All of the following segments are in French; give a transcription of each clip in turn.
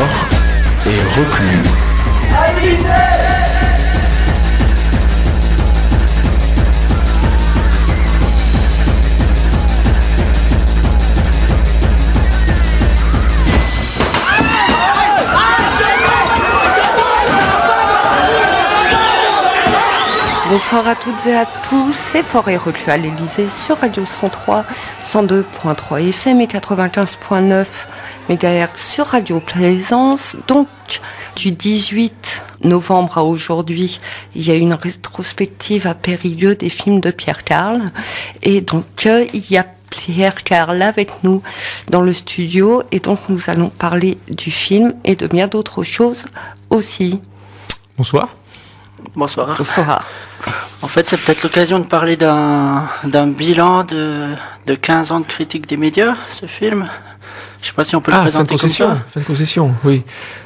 Fort et reclus. Bonsoir à toutes et à tous, c'est Fort et Reclus à l'Élysée sur Radio 103, 102.3 FM et 95.9 MHz sur Radio Plaisance. Donc, du 18 novembre à aujourd'hui, il y a une rétrospective à Périgueux des films de Pierre Carle. Et donc, il y a Pierre Carle avec nous dans le studio. Et donc, nous allons parler du film et de bien d'autres choses aussi. Bonsoir. Bonsoir. Bonsoir. En fait, c'est peut-être l'occasion de parler d'un bilan de 15 ans de critique des médias, ce film. Je sais pas si on peut le présenter comme ça. Fin de concession, oui.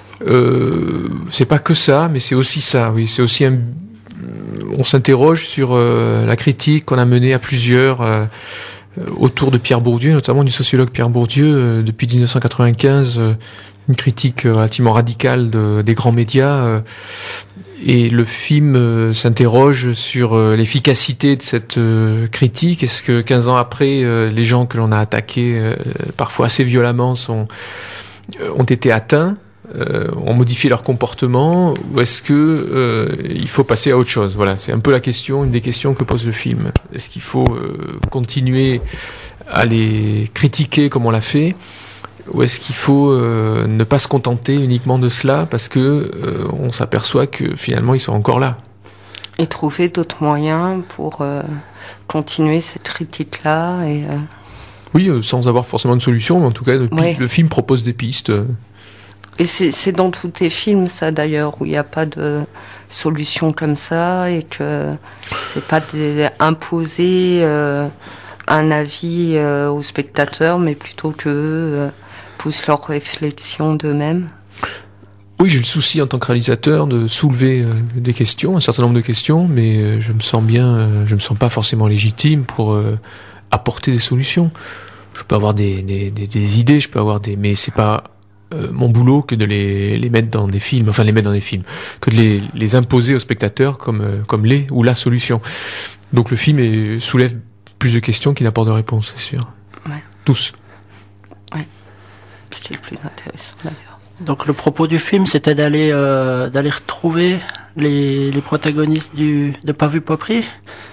C'est pas que ça, mais c'est aussi ça, oui. C'est aussi on s'interroge sur la critique qu'on a menée à plusieurs autour de Pierre Bourdieu, notamment du sociologue Pierre Bourdieu, depuis 1995, une critique relativement radicale des grands médias. Et le film s'interroge sur l'efficacité de cette critique. Est-ce que 15 ans après, les gens que l'on a attaqués, parfois assez violemment, ont été atteints, ont modifié leur comportement, ou est-ce que il faut passer à autre chose? Voilà, c'est un peu la question, une des questions que pose le film. Est-ce qu'il faut continuer à les critiquer comme on l'a fait? Ou est-ce qu'il faut ne pas se contenter uniquement de cela parce que on s'aperçoit que finalement ils sont encore là? Et trouver d'autres moyens pour continuer cette critique-là et Oui, sans avoir forcément de solution, mais en tout cas le film propose des pistes. Et c'est dans tous tes films, ça d'ailleurs, où il n'y a pas de solution comme ça et que c'est pas imposer un avis aux spectateurs, mais plutôt que poussent leur réflexion d'eux-mêmes. Oui, j'ai le souci en tant que réalisateur de soulever des questions, un certain nombre de questions, mais je me sens pas forcément légitime pour apporter des solutions. Je peux avoir des idées, mais c'est pas mon boulot que de les mettre dans des films, que de les imposer aux spectateurs comme ou la solution. Donc le film soulève plus de questions qu'il n'apporte de réponses, c'est sûr. Ouais. Tous. Ouais. C'était le plus intéressant d'ailleurs. Donc le propos du film, c'était d'aller retrouver les protagonistes de Pas vu pas pris.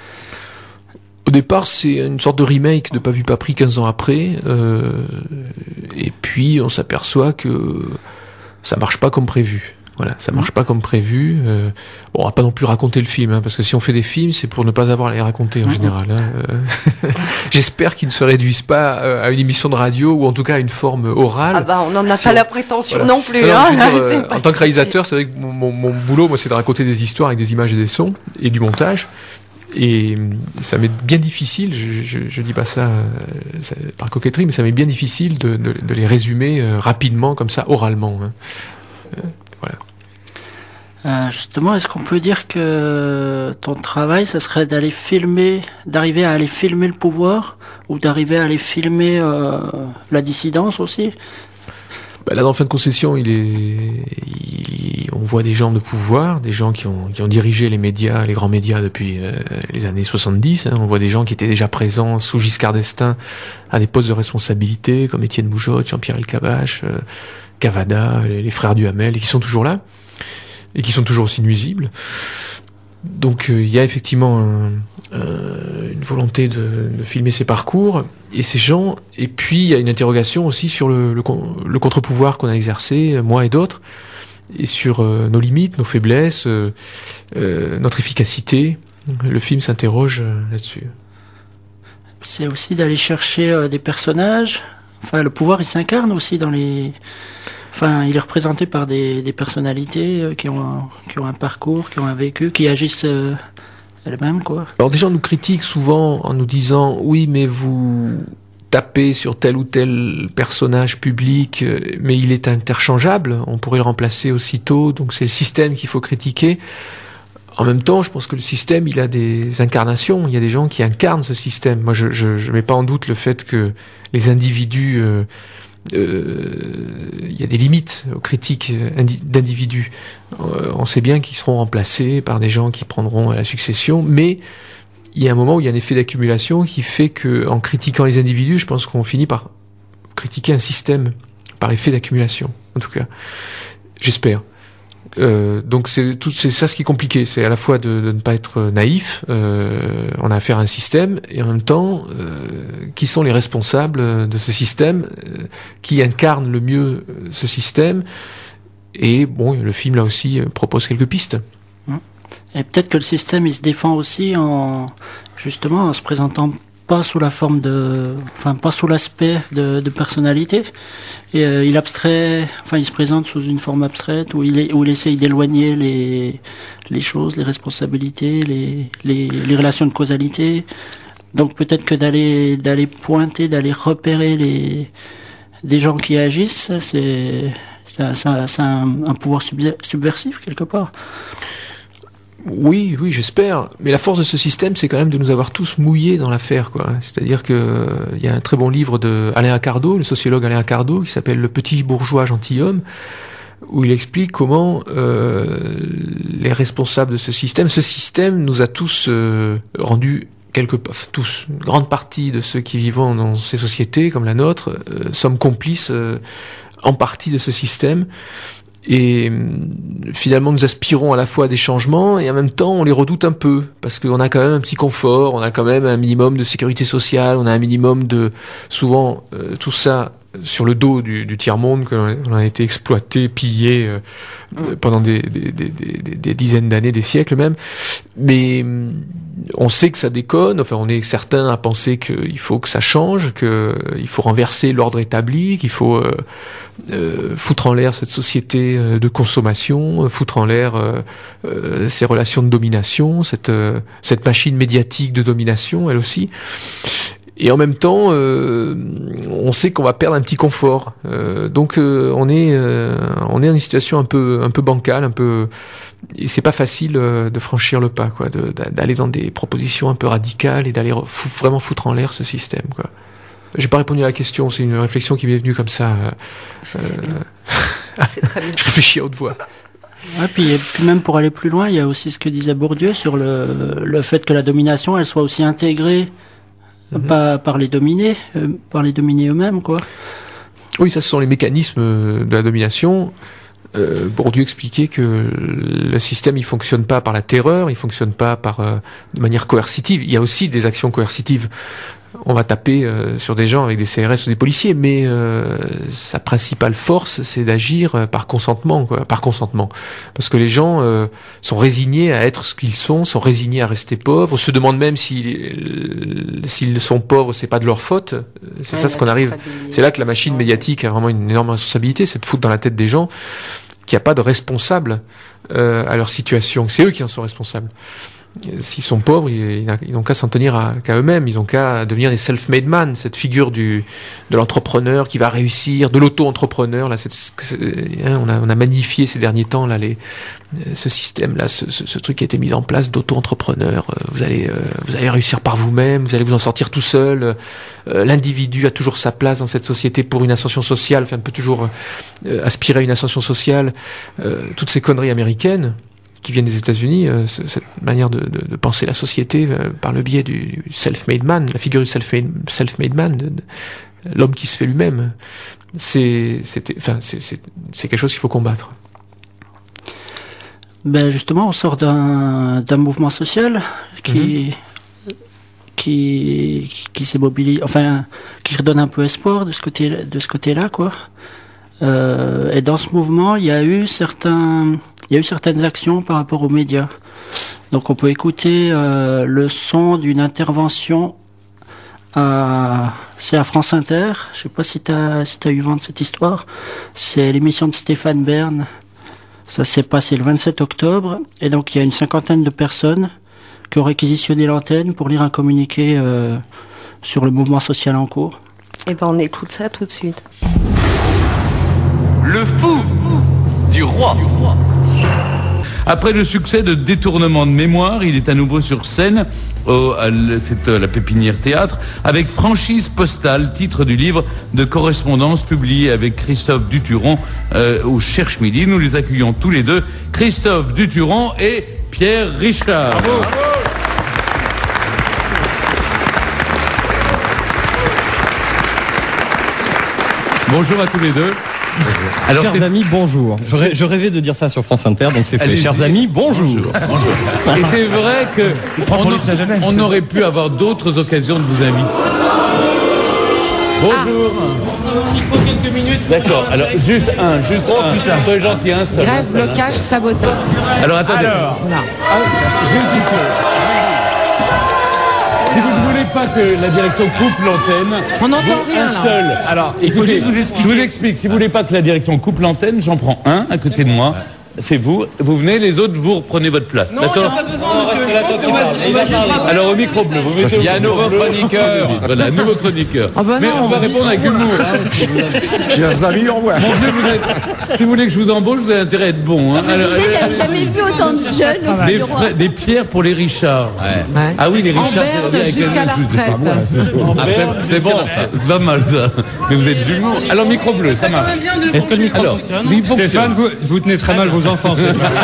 Au départ, c'est une sorte de remake de Pas vu pas pris 15 ans après, et puis on s'aperçoit que ça marche pas comme prévu. Voilà, ça marche pas comme prévu. On va pas non plus raconter le film, parce que si on fait des films, c'est pour ne pas avoir à les raconter en général. J'espère qu'ils ne se réduisent pas à une émission de radio ou en tout cas à une forme orale. Ah bah on n'en a pas la prétention non plus. En tant que réalisateur, c'est vrai que mon boulot, moi, c'est de raconter des histoires avec des images et des sons et du montage. Et ça m'est bien difficile, je dis pas ça par coquetterie, mais ça m'est bien difficile de les résumer rapidement comme ça, oralement. Voilà. Justement, est-ce qu'on peut dire que ton travail, ça serait d'arriver à aller filmer le pouvoir, ou d'arriver à aller filmer la dissidence aussi? Là, dans Fin de concession, on voit des gens de pouvoir, des gens qui ont dirigé les médias, les grands médias depuis les années 70. On voit des gens qui étaient déjà présents sous Giscard d'Estaing à des postes de responsabilité, comme Étienne Boujotte, Jean-Pierre Elkabbach, Cavada, les frères Duhamel, et qui sont toujours là, et qui sont toujours aussi nuisibles. Donc il y a effectivement une volonté de filmer ces parcours et ces gens, et puis il y a une interrogation aussi sur le contre-pouvoir qu'on a exercé, moi et d'autres, et sur nos limites, nos faiblesses, notre efficacité. Le film s'interroge là-dessus. C'est aussi d'aller chercher des personnages. Enfin, le pouvoir, il s'incarne aussi dans les... Enfin, il est représenté par des personnalités qui ont un parcours, qui ont un vécu, qui agissent elles-mêmes, quoi. Alors des gens nous critiquent souvent en nous disant « Oui, mais vous tapez sur tel ou tel personnage public, mais il est interchangeable, on pourrait le remplacer aussitôt, donc c'est le système qu'il faut critiquer. » En même temps, je pense que le système, il a des incarnations. Il y a des gens qui incarnent ce système. Moi, je mets pas en doute le fait que les individus il y a des limites aux critiques d'individus. On sait bien qu'ils seront remplacés par des gens qui prendront la succession, mais il y a un moment où il y a un effet d'accumulation qui fait que, en critiquant les individus, je pense qu'on finit par critiquer un système par effet d'accumulation. En tout cas, j'espère. Donc c'est ça ce qui est compliqué, c'est à la fois de ne pas être naïf, on a affaire à un système, et en même temps, qui sont les responsables de ce système, qui incarnent le mieux ce système, et bon, le film là aussi propose quelques pistes. Et peut-être que le système il se défend aussi en se présentant pas sous la forme pas sous l'aspect de personnalité. Et il se présente sous une forme abstraite où il essaye d'éloigner les choses, les responsabilités, les relations de causalité. Donc peut-être que d'aller pointer, d'aller repérer des gens qui agissent, c'est un pouvoir subversif quelque part. Oui, j'espère. Mais la force de ce système, c'est quand même de nous avoir tous mouillés dans l'affaire, quoi. C'est-à-dire que il y a un très bon livre de Alain Accardo, le sociologue Alain Accardo, qui s'appelle Le petit bourgeois gentilhomme, où il explique comment les responsables de ce système nous a tous rendus une grande partie de ceux qui vivent dans ces sociétés comme la nôtre sommes complices en partie de ce système. Et finalement, nous aspirons à la fois à des changements et en même temps, on les redoute un peu parce qu'on a quand même un petit confort, on a quand même un minimum de sécurité sociale, on a un minimum de souvent tout ça sur le dos du tiers-monde, qu'on a été exploité, pillé pendant des dizaines d'années, des siècles même. Mais on sait que ça déconne, enfin on est certain à penser qu'il faut que ça change, qu'il faut renverser l'ordre établi, qu'il faut foutre en l'air cette société de consommation, foutre en l'air ces relations de domination, cette machine médiatique de domination, elle aussi. Et en même temps, on sait qu'on va perdre un petit confort. Donc on est dans une situation un peu bancale, et c'est pas facile de franchir le pas, quoi, d'aller dans des propositions un peu radicales et d'aller vraiment foutre en l'air ce système, quoi. J'ai pas répondu à la question, c'est une réflexion qui m'est venue comme ça. C'est très bien. Je réfléchis à haute voix. Ouais, puis même pour aller plus loin, il y a aussi ce que disait Bourdieu sur le fait que la domination, elle soit aussi intégrée par les dominés eux-mêmes, quoi. Oui, ça, ce sont les mécanismes de la domination. Bourdieu expliquait que le système, il fonctionne pas par la terreur, il fonctionne pas de manière coercitive. Il y a aussi des actions coercitives. On va taper sur des gens avec des CRS ou des policiers, mais sa principale force, c'est d'agir par consentement, quoi, parce que les gens sont résignés à être ce qu'ils sont résignés à rester pauvres, se demandent même s'ils sont pauvres, c'est pas de leur faute. C'est ça ce qu'on arrive. C'est là que la machine médiatique a vraiment une énorme responsabilité, c'est de foutre dans la tête des gens qu'il n'y a pas de responsable à leur situation, c'est eux qui en sont responsables. S'ils sont pauvres, ils n'ont qu'à s'en tenir qu'à eux-mêmes, ils n'ont qu'à devenir des self-made man, cette figure de l'entrepreneur qui va réussir, de l'auto-entrepreneur. Là, on a magnifié ces derniers temps là ce système-là, ce truc qui a été mis en place d'auto-entrepreneur. Vous allez réussir par vous-même, vous allez vous en sortir tout seul. L'individu a toujours sa place dans cette société pour une ascension sociale, enfin, peut toujours aspirer à une ascension sociale. Toutes ces conneries américaines qui viennent des États-Unis, cette manière de penser la société par le biais du self-made man, la figure du self-made man, l'homme qui se fait lui-même, c'est quelque chose qu'il faut combattre. Ben justement, on sort d'un mouvement social qui s'est mobilisé, enfin qui redonne un peu espoir de ce côté-là, quoi. Et dans ce mouvement, il y a eu certaines actions par rapport aux médias. Donc on peut écouter le son d'une intervention c'est à France Inter. Je sais pas si t'as eu vent de cette histoire. C'est l'émission de Stéphane Bern. Ça s'est passé le 27 octobre. Et donc il y a une 50aine de personnes qui ont réquisitionné l'antenne pour lire un communiqué sur le mouvement social en cours. Et ben on écoute ça tout de suite. Le fou du roi. Après le succès de Détournement de mémoire, il est à nouveau sur scène c'est la Pépinière Théâtre, avec Franchise postale, titre du livre de correspondance publié avec Christophe Duturon au Cherche Midi. Nous les accueillons tous les deux, Christophe Duturon et Pierre Richard. Bravo. Bonjour à tous les deux. Alors, chers amis, bonjour. Je rêvais de dire ça sur France Inter, donc c'est fait. Chers amis, bonjour. Bonjour. Et c'est vrai que on aurait pu avoir d'autres occasions de vous inviter. Bonjour. Il faut quelques minutes. D'accord. Alors juste un. Putain. Soyez gentil, un seul. Grève, blocage, sabotage. Alors attendez. Voilà. Juste une chose. Si vous ne voulez pas que la direction coupe l'antenne, on n'entend rien là. Seul. Alors, il faut juste vous expliquer. Je vous explique. Si vous ne voulez pas que la direction coupe l'antenne, j'en prends un à côté de moi. C'est vous. Vous venez, les autres, vous reprenez votre place. Non, il n'y a pas besoin, monsieur. Je pense qu'on va juste rappeler. Alors au micro bleu, vous mettez. Il y a un nouveau chroniqueur. Voilà, nouveau chroniqueur. Oh bah mais on va répondre avec humour. Chers amis, au revoir. Bon, si vous voulez que je vous embauche, vous avez intérêt à être bon. Hein. J'avais jamais vu autant de jeunes. Des pierres pour les Richards. Ouais. Ah oui, les Richards. Jusqu'à la retraite. C'est bon, ça. C'est pas mal ça. Mais vous êtes d'humour. Alors micro bleu, ça marche. Est-ce que le micro fonctionne ? Stéphane, vous tenez très mal vos enfants.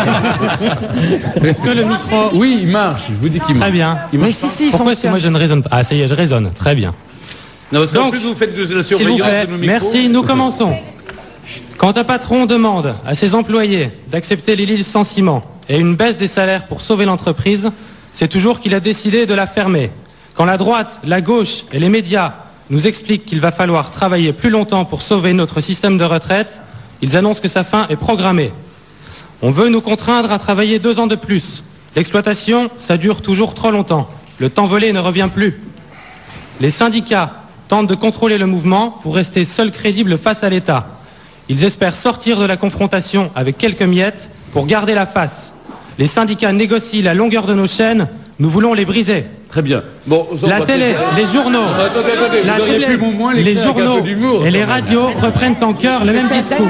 Est-ce que le micro... Oui, il marche. Je vous dis qu'il marche. Très bien. Mais si, pourquoi est-ce que moi je ne raisonne pas ? Ah, ça y est, je raisonne. Très bien. Non, parce qu'en Donc, plus vous faites de la s'il vous surveillance plaît, de nos micros. merci, nous commençons. Quand un patron demande à ses employés d'accepter les licenciements et une baisse des salaires pour sauver l'entreprise, c'est toujours qu'il a décidé de la fermer. Quand la droite, la gauche et les médias nous expliquent qu'il va falloir travailler plus longtemps pour sauver notre système de retraite, ils annoncent que sa fin est programmée. On veut nous contraindre à travailler 2 ans de plus. L'exploitation, ça dure toujours trop longtemps. Le temps volé ne revient plus. Les syndicats tentent de contrôler le mouvement pour rester seuls crédibles face à l'État. Ils espèrent sortir de la confrontation avec quelques miettes pour garder la face. Les syndicats négocient la longueur de nos chaînes, nous voulons les briser. Très bien. Bon, la télé, les journaux, la télé, les journaux et les radios reprennent en chœur le même discours.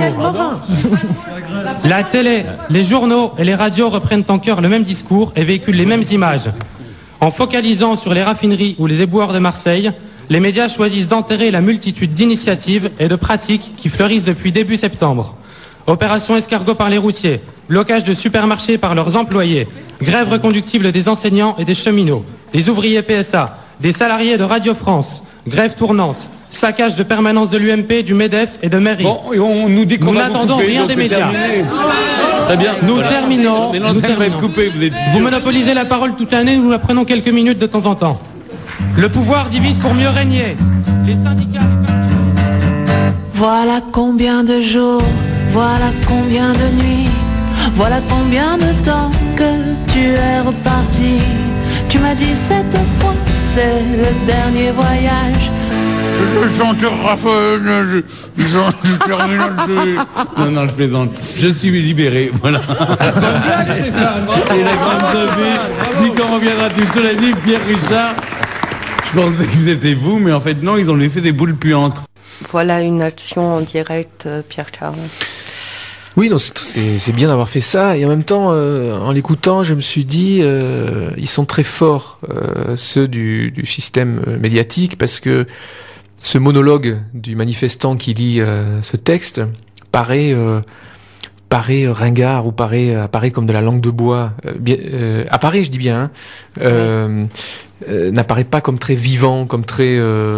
La télé, les journaux et les radios reprennent en chœur le même discours et véhiculent les mêmes images. En focalisant sur les raffineries ou les éboueurs de Marseille, les médias choisissent d'enterrer la multitude d'initiatives et de pratiques qui fleurissent depuis début septembre. Opération escargot par les routiers, blocage de supermarchés par leurs employés, grève reconductible des enseignants et des cheminots, des ouvriers PSA, des salariés de Radio France, grève tournante, saccage de permanence de l'UMP, du MEDEF et de mairie. Bon, on nous dit qu'on nous va n'attendons couper, rien des médias. Très bien. Nous terminons. Mais l'antenne va être coupée, Vous monopolisez la parole toute l'année, nous la prenons quelques minutes de temps en temps. Le pouvoir divise pour mieux régner. Les syndicats... Voilà combien de jours, voilà combien de nuits, voilà combien de temps que tu es reparti. Tu m'as dit cette fois, c'est le dernier voyage. Le chanteur Raphaël du terminal de... Non, je plaisante. Je suis libéré, voilà. Bonne blague, Stéphane. Et la grande Sophie, dit quand reviendras-tu sur la nuit, Pierre Richard. Je pensais que c'était vous, mais en fait non, ils ont laissé des boules puantes. Voilà une action en direct, Pierre Caron. Oui, non, c'est bien d'avoir fait ça. Et en même temps, en l'écoutant, je me suis dit, ils sont très forts, ceux du système médiatique, parce que ce monologue du manifestant qui lit ce texte paraît ringard ou apparaît comme de la langue de bois. Apparaît, je dis bien. N'apparaît pas comme très vivant, comme très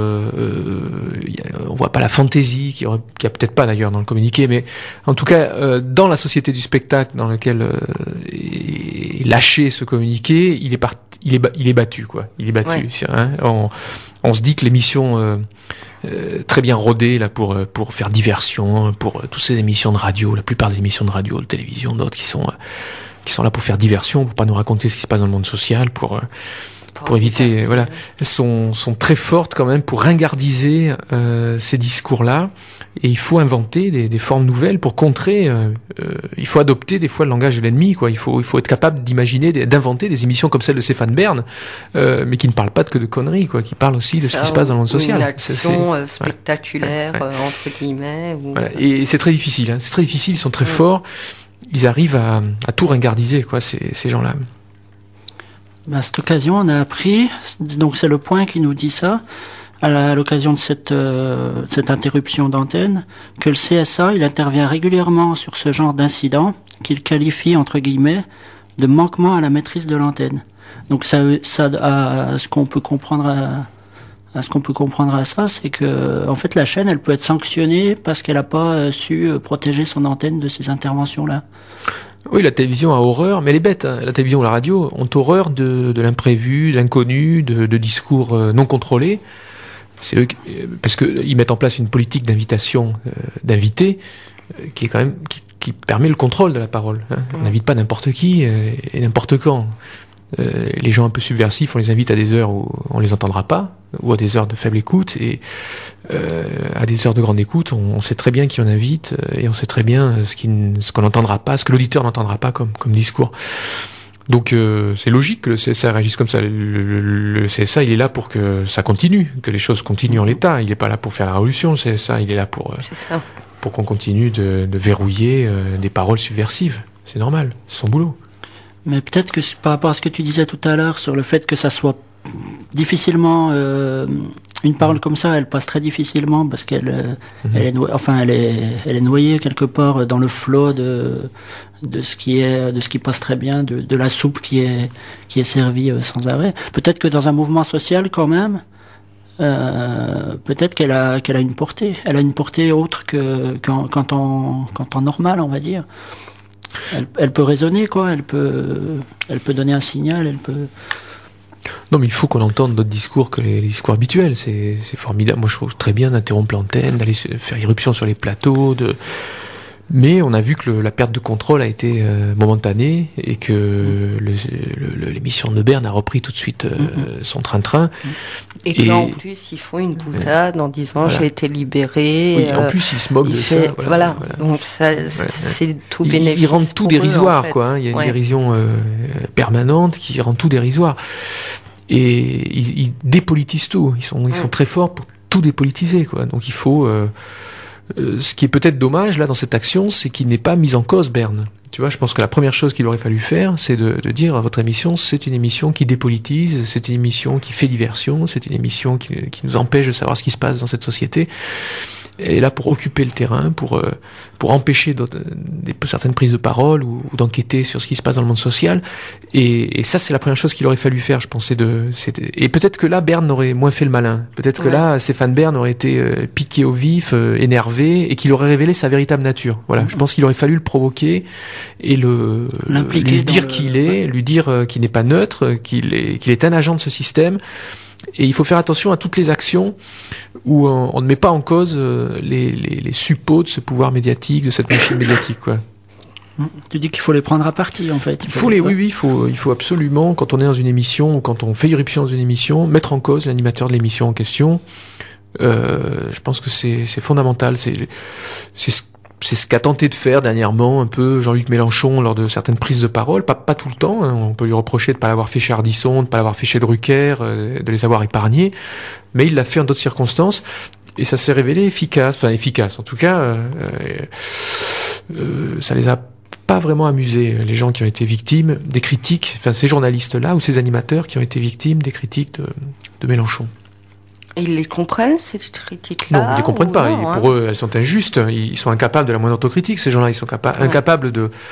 on voit pas la fantaisie qui a peut-être pas d'ailleurs dans le communiqué, mais en tout cas dans la société du spectacle dans lequel est lâché ce communiqué, il est battu quoi. Il est battu. Ouais. Hein, on se dit que l'émission très bien rodée là pour faire diversion, pour toutes ces émissions de radio, la plupart des émissions de radio, de télévision, d'autres qui sont là pour faire diversion, pour pas nous raconter ce qui se passe dans le monde social, pour éviter, voilà, sont très fortes quand même pour ringardiser ces discours-là. Et il faut inventer des formes nouvelles pour contrer. Il faut adopter des fois le langage de l'ennemi, quoi. Il faut être capable d'imaginer, d'inventer des émissions comme celle de Stéphane Bern, mais qui ne parlent pas que de conneries, quoi. Qui parlent aussi de ce qui se passe dans le monde social. Une action spectaculaire entre guillemets. Ou... Voilà. Et c'est très difficile. Hein. C'est très difficile. Ils sont très forts. Ils arrivent à tout ringardiser, quoi. Ces gens-là. À cette occasion, on a appris, donc c'est Le Point qui nous dit ça, à l'occasion de cette interruption d'antenne, que le CSA, il intervient régulièrement sur ce genre d'incident qu'il qualifie, entre guillemets, de manquement à la maîtrise de l'antenne. Donc ça à ce qu'on peut comprendre à ça, c'est que en fait la chaîne, elle peut être sanctionnée parce qu'elle n'a pas su protéger son antenne de ces interventions-là. Oui, la télévision a horreur, mais elle est bête. Hein. La télévision ou la radio ont horreur de l'imprévu, de l'inconnu, de discours non contrôlés. C'est eux, parce que ils mettent en place une politique d'invitation, d'invités, qui est quand même qui permet le contrôle de la parole. Hein. On n'invite pas n'importe qui et n'importe quand. Les gens un peu subversifs, on les invite à des heures où on les entendra pas, ou à des heures de faible écoute, et à des heures de grande écoute, on sait très bien qui on invite, et on sait très bien ce qu'on n'entendra pas, ce que l'auditeur n'entendra pas comme discours. Donc c'est logique que le CSA réagisse comme ça. Le CSA, il est là pour que ça continue, que les choses continuent en l'état. Il n'est pas là pour faire la révolution, le CSA. Il est là pour qu'on continue de verrouiller des paroles subversives. C'est normal, c'est son boulot. Mais peut-être que par rapport à ce que tu disais tout à l'heure sur le fait que ça soit difficilement une parole comme ça, elle passe très difficilement parce qu'elle elle est noyée quelque part dans le flot de ce qui passe très bien, de la soupe qui est servie sans arrêt. Peut-être que dans un mouvement social quand même, peut-être qu'elle a une portée. Elle a une portée autre qu'en temps normal, on va dire. Elle peut résonner, quoi. Elle peut donner un signal. Elle peut. Non, mais il faut qu'on entende d'autres discours que les discours habituels. C'est formidable. Moi, je trouve très bien d'interrompre l'antenne, d'aller faire irruption sur les plateaux, mais on a vu que la perte de contrôle a été momentanée et que l'émission de Bern a repris tout de suite son train-train. Et que là, en plus, ils font une boutade en disant j'ai été libéré. Oui, en plus, ils se moquent de ça. Voilà. Donc c'est tout bénéfice. Ils rendent tout dérisoire, eux, en fait. quoi. Hein. Il y a une dérision permanente qui rend tout dérisoire. Et ils dépolitisent tout. Ils sont très forts pour tout dépolitiser, quoi. Donc il faut. Ce qui est peut-être dommage là dans cette action, c'est qu'il n'est pas mis en cause Bern. Tu vois, je pense que la première chose qu'il aurait fallu faire, c'est de dire votre émission, c'est une émission qui dépolitise, c'est une émission qui fait diversion, c'est une émission qui nous empêche de savoir ce qui se passe dans cette société. Elle est là pour occuper le terrain, pour empêcher certaines prises de parole ou d'enquêter sur ce qui se passe dans le monde social. Et ça, c'est la première chose qu'il aurait fallu faire, je pensais. Et peut-être que là, Bern aurait moins fait le malin. Peut-être que là, Stéphane Bern aurait été piqué au vif, énervé, et qu'il aurait révélé sa véritable nature. Voilà, je pense qu'il aurait fallu le provoquer et lui dire qui il est, lui dire qu'il n'est pas neutre, qu'il est un agent de ce système. Et il faut faire attention à toutes les actions où on ne met pas en cause les suppôts de ce pouvoir médiatique, de cette machine médiatique, quoi. Tu dis qu'il faut les prendre à partie, en fait. Il faut absolument, quand on est dans une émission ou quand on fait irruption dans une émission, mettre en cause l'animateur de l'émission en question. Je pense que c'est fondamental. C'est ce qu'a tenté de faire dernièrement un peu Jean-Luc Mélenchon lors de certaines prises de parole, pas tout le temps, hein. On peut lui reprocher de pas l'avoir fait chez Ardisson, de pas l'avoir fait chez Drucker, de les avoir épargnés, mais il l'a fait en d'autres circonstances et ça s'est révélé efficace, en tout cas ça les a pas vraiment amusés, les gens qui ont été victimes des critiques, ces journalistes-là ou ces animateurs qui ont été victimes des critiques de Mélenchon. Et ils les comprennent, ces critiques-là? Non, ils les comprennent pas. Pour eux, elles sont injustes. Ils sont incapables de la moindre autocritique. Ces gens-là, ils sont incapables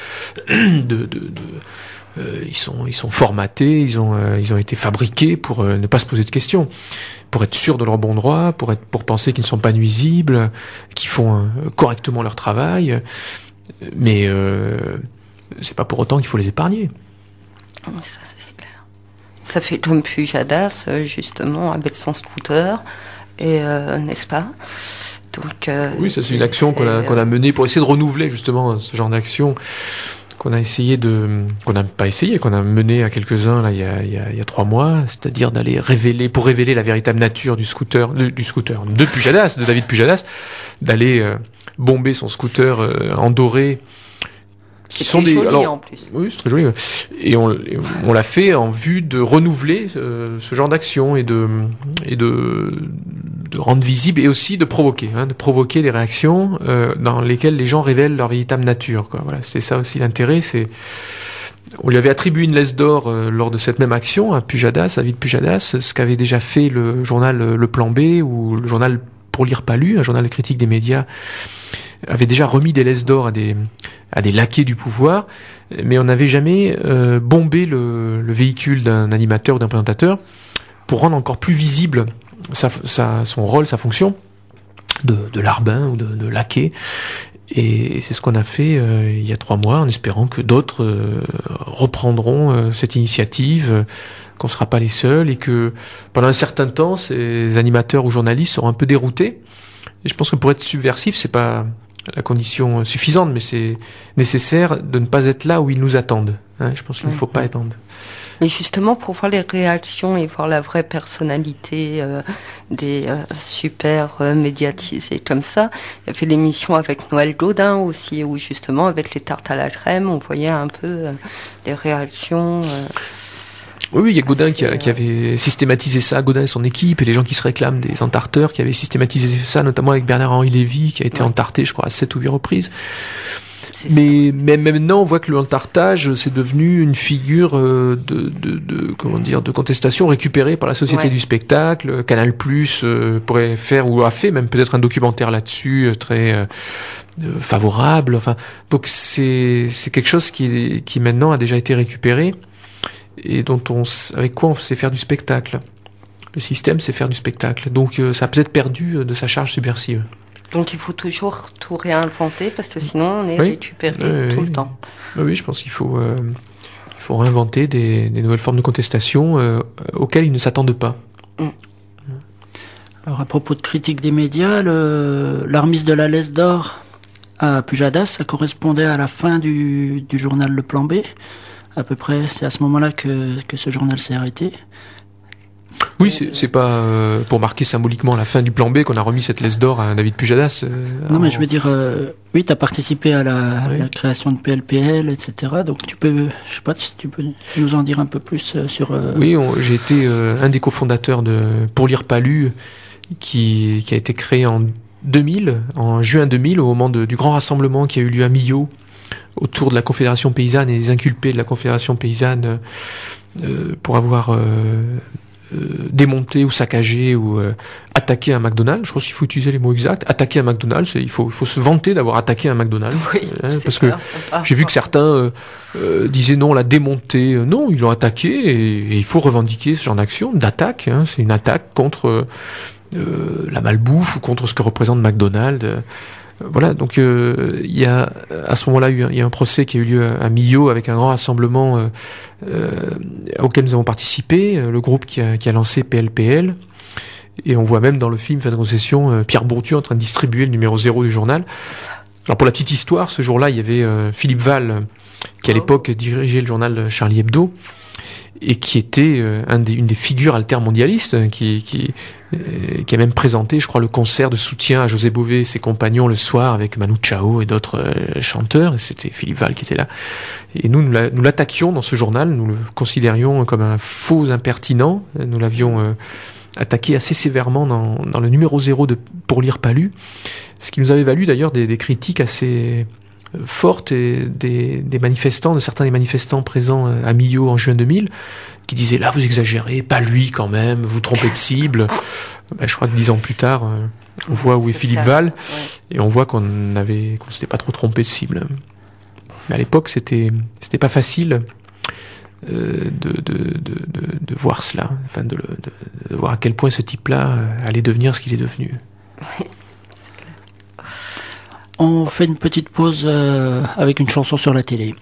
ils sont formatés. Ils ont été fabriqués pour ne pas se poser de questions, pour être sûrs de leur bon droit, pour penser qu'ils ne sont pas nuisibles, qu'ils font correctement leur travail. Mais c'est pas pour autant qu'il faut les épargner. Ça, c'est clair. Ça fait comme Pujadas, justement, avec son scooter, et n'est-ce pas? Donc, oui, ça c'est une action qu'on a menée pour essayer de renouveler justement ce genre d'action qu'on a mené à quelques-uns là il y a 3 mois, c'est-à-dire d'aller révéler la véritable nature du scooter de Pujadas, de David Pujadas, d'aller bomber son scooter en doré. C'est joli en plus. Oui, c'est très joli. Et on l'a fait en vue de renouveler ce genre d'action et de rendre visible et aussi de provoquer des réactions dans lesquelles les gens révèlent leur véritable nature, quoi. Voilà, c'est ça aussi l'intérêt, c'est on lui avait attribué une laisse d'or lors de cette même action à Pujadas, à David Pujadas, ce qu'avait déjà fait le journal Le Plan B ou le journal Pour lire pas lu, un journal critique des médias, avait déjà remis des laisses d'or à des laquais du pouvoir, mais on n'avait jamais bombé le véhicule d'un animateur ou d'un présentateur pour rendre encore plus visible son rôle, sa fonction de larbin ou de laquais. Et c'est ce qu'on a fait il y a 3 mois, en espérant que d'autres reprendront cette initiative, qu'on ne sera pas les seuls, et que pendant un certain temps, ces animateurs ou journalistes seront un peu déroutés. Et je pense que pour être subversif, c'est pas la condition suffisante, mais c'est nécessaire de ne pas être là où ils nous attendent. Je pense qu'il ne faut pas attendre. Mais justement, pour voir les réactions et voir la vraie personnalité des super médiatisés comme ça, il y avait l'émission avec Noël Gaudin aussi, où justement, avec les tartes à la crème, on voyait un peu les réactions. Oui, il y a Gaudin qui avait systématisé ça, Gaudin et son équipe, et les gens qui se réclament des entarteurs, qui avaient systématisé ça, notamment avec Bernard-Henri Lévy, qui a été entarté, je crois, à 7 ou 8 reprises. Mais maintenant, on voit que le entartage, c'est devenu une figure de contestation récupérée par la Société du spectacle. Canal+ pourrait faire, ou a fait même peut-être un documentaire là-dessus, très favorable. Enfin, donc c'est quelque chose qui maintenant a déjà été récupéré, et avec quoi on sait faire du spectacle. Le système sait faire du spectacle. Donc ça a peut-être perdu de sa charge subversive. Donc il faut toujours tout réinventer, parce que sinon on est récupéré tout le temps. Oui, je pense qu'il faut réinventer des nouvelles formes de contestation auxquelles ils ne s'attendent pas. Alors à propos de critique des médias, la remise de la laisse d'or à Pujadas, ça correspondait à la fin du journal Le Plan B. À peu près, c'est à ce moment-là que ce journal s'est arrêté. Oui, c'est pas pour marquer symboliquement la fin du Plan B qu'on a remis cette laisse d'or à David Pujadas. Non, mais je veux dire, oui, t'as participé à la création de PLPL, etc. Donc je sais pas si tu peux nous en dire un peu plus sur. Oui, j'ai été un des cofondateurs de Pour lire pas lu, qui a été créé en juin 2000, au moment du grand rassemblement qui a eu lieu à Millau autour de la Confédération paysanne et des inculpés de la Confédération paysanne pour avoir démonter ou saccager ou attaquer un McDonald's. Je pense qu'il faut utiliser les mots exacts. Attaquer un McDonald's, il faut se vanter d'avoir attaqué un McDonald's. Oui, parce que j'ai vu que certains disaient non, on l'a démonté. Non, ils l'ont attaqué, et il faut revendiquer ce genre d'action, d'attaque. C'est une attaque contre la malbouffe ou contre ce que représente McDonald's. Voilà, donc il y a à ce moment-là il y a un procès qui a eu lieu à Millau avec un grand rassemblement auquel nous avons participé, le groupe qui a lancé PLPL, et on voit même dans le film Fin de concession Pierre Bourdieu en train de distribuer le numéro 0 du journal. Alors pour la petite histoire, ce jour-là il y avait Philippe Val qui à l'époque dirigeait le journal Charlie Hebdo, et qui était une des figures altermondialistes, qui a même présenté, je crois, le concert de soutien à José Bové et ses compagnons le soir avec Manu Chao et d'autres chanteurs, et c'était Philippe Val qui était là. Et nous l'attaquions dans ce journal, nous le considérions comme un faux impertinent, nous l'avions attaqué assez sévèrement dans le numéro 0 de Pour lire pas lu, ce qui nous avait valu d'ailleurs des critiques assez forte des manifestants, de certains des manifestants présents à Millau en juin 2000, qui disaient là vous exagérez, pas lui quand même, vous trompez de cible. Je crois que 10 ans plus tard, on voit où est Philippe Val, et on voit qu'on s'était pas trop trompé de cible. Mais à l'époque c'était pas facile de voir cela, enfin de voir à quel point ce type-là allait devenir ce qu'il est devenu. On fait une petite pause avec une chanson sur la télé.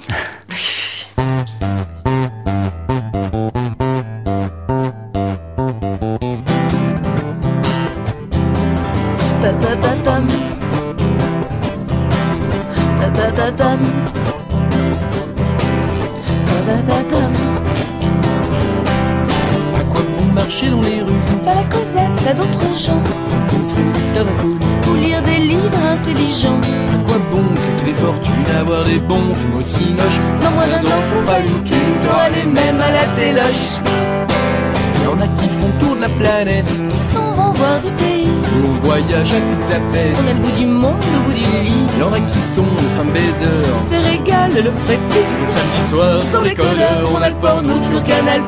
À quoi bon marcher dans les rues? Va la Cosette, à d'autres gens. Ou lire des livres intelligents. À quoi bon claquer des fortunes, avoir des bons films aussi moches? Dans moins d'un an pour pas une thune, t'auras les mêmes à la téloche. Il y en a qui font tour de la planète, qui s'en vont voir du pays. Nous on voyage à coups à peine. On a le bout du monde, le bout du lit. Il y en a qui sont de femmes baiseurs. Se régale le prépuce. Le samedi soir, sur les colleurs, on a le porno sur Canal+.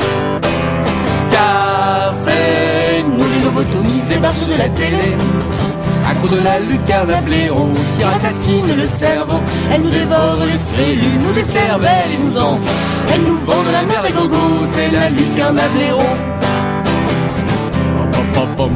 Car c'est nous les lobotomisés, barges de la télé. Accro de la lucarne à blaireau qui ratatine le cerveau. Elle nous dévore les cellules, nous des cervelles et nous en. Elle nous vend de la merde à gogo, c'est la lucarne à blaireau. Pom pom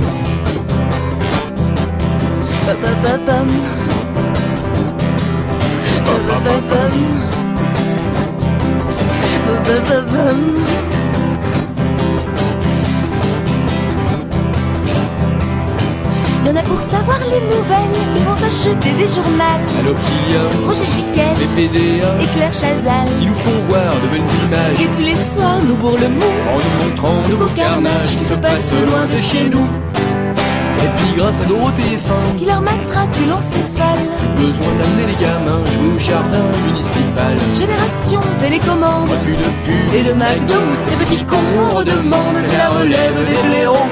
Y'en a pour savoir les nouvelles, ils vont s'acheter des journaux. Alors qu'il y a Roger Chiquet, les PDA et Claire Chazal, qui nous font voir de belles images. Et tous les soirs nous bourrent le mou, en nous montrant de beaux carnages qui se passent loin de chez nous. Et puis grâce à Dorothée Fin, qui leur matraque l'encéphale, besoin d'amener les gamins jouer au jardin municipal. Génération télécommande, plus de pub et de McDo, ces petits cons on redemande, c'est la relève des blaireaux.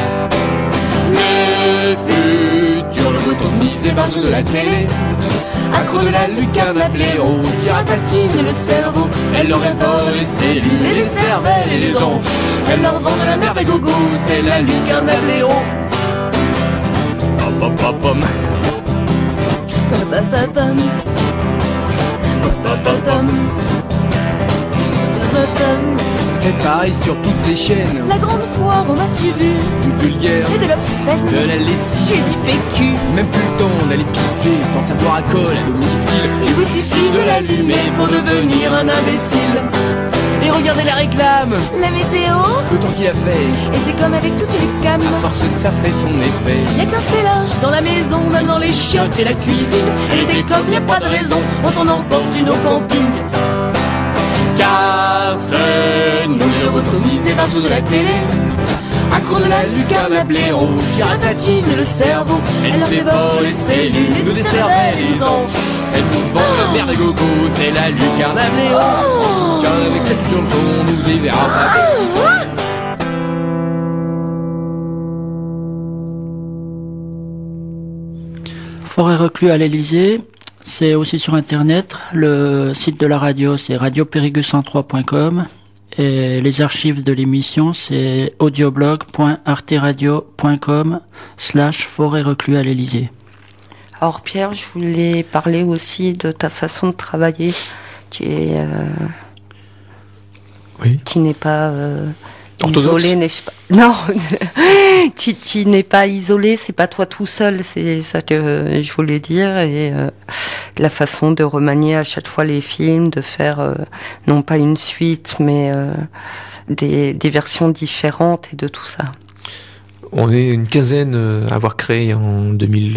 Les futurs lobotomisés barges de la télé, accro de la lucarne à blaireau qui ratatine le cerveau. Elle leur évore les cellules et les cervelles et les ondes. Elle leur vend de la merde à gogo, c'est la lucarne à blaireau. Pom pom pom pom. C'est pareil sur toutes les chaînes. La grande foire, on m'a-tu vu? Du vulgaire, et de l'obscène, de la lessive, et du PQ. Même plus le temps d'aller pisser, tant ça boire à colle à domicile. Il vous suffit de l'allumer pour devenir un imbécile. Et regardez la réclame, la météo, le temps qu'il a fait. Et c'est comme avec toutes les cams, à force ça fait son effet. Y'a qu'un stellage dans la maison, même dans les chiottes et la cuisine. Et les décoms, y'a pas de raison, on s'en emporte une au camping. Car c'est nous les lobotomisés barges de la télé, accro de la lucarne à blaireau qui ratatine le cerveau. Elle nous dévore les cellules, nous des cervelles et les anges. Elle nous vend la merde à gogo, c'est la lucarne à blaireau. Car avec cette chanson, on nous y verra pas. Forêt reclus à l'Elysée, c'est aussi sur internet. Le site de la radio, c'est radiopérigus103.com. Et les archives de l'émission, c'est audioblog.arteradio.com/forêt reclus à l'Elysée. Alors Pierre, je voulais parler aussi de ta façon de travailler, qui est qui n'est pas isolé, n'est-ce pas? Non, qui n'est pas isolé, c'est pas toi tout seul, c'est ça que je voulais dire, et la façon de remanier à chaque fois les films, de faire non pas une suite, mais des versions différentes et de tout ça. On est une quinzaine à avoir créé en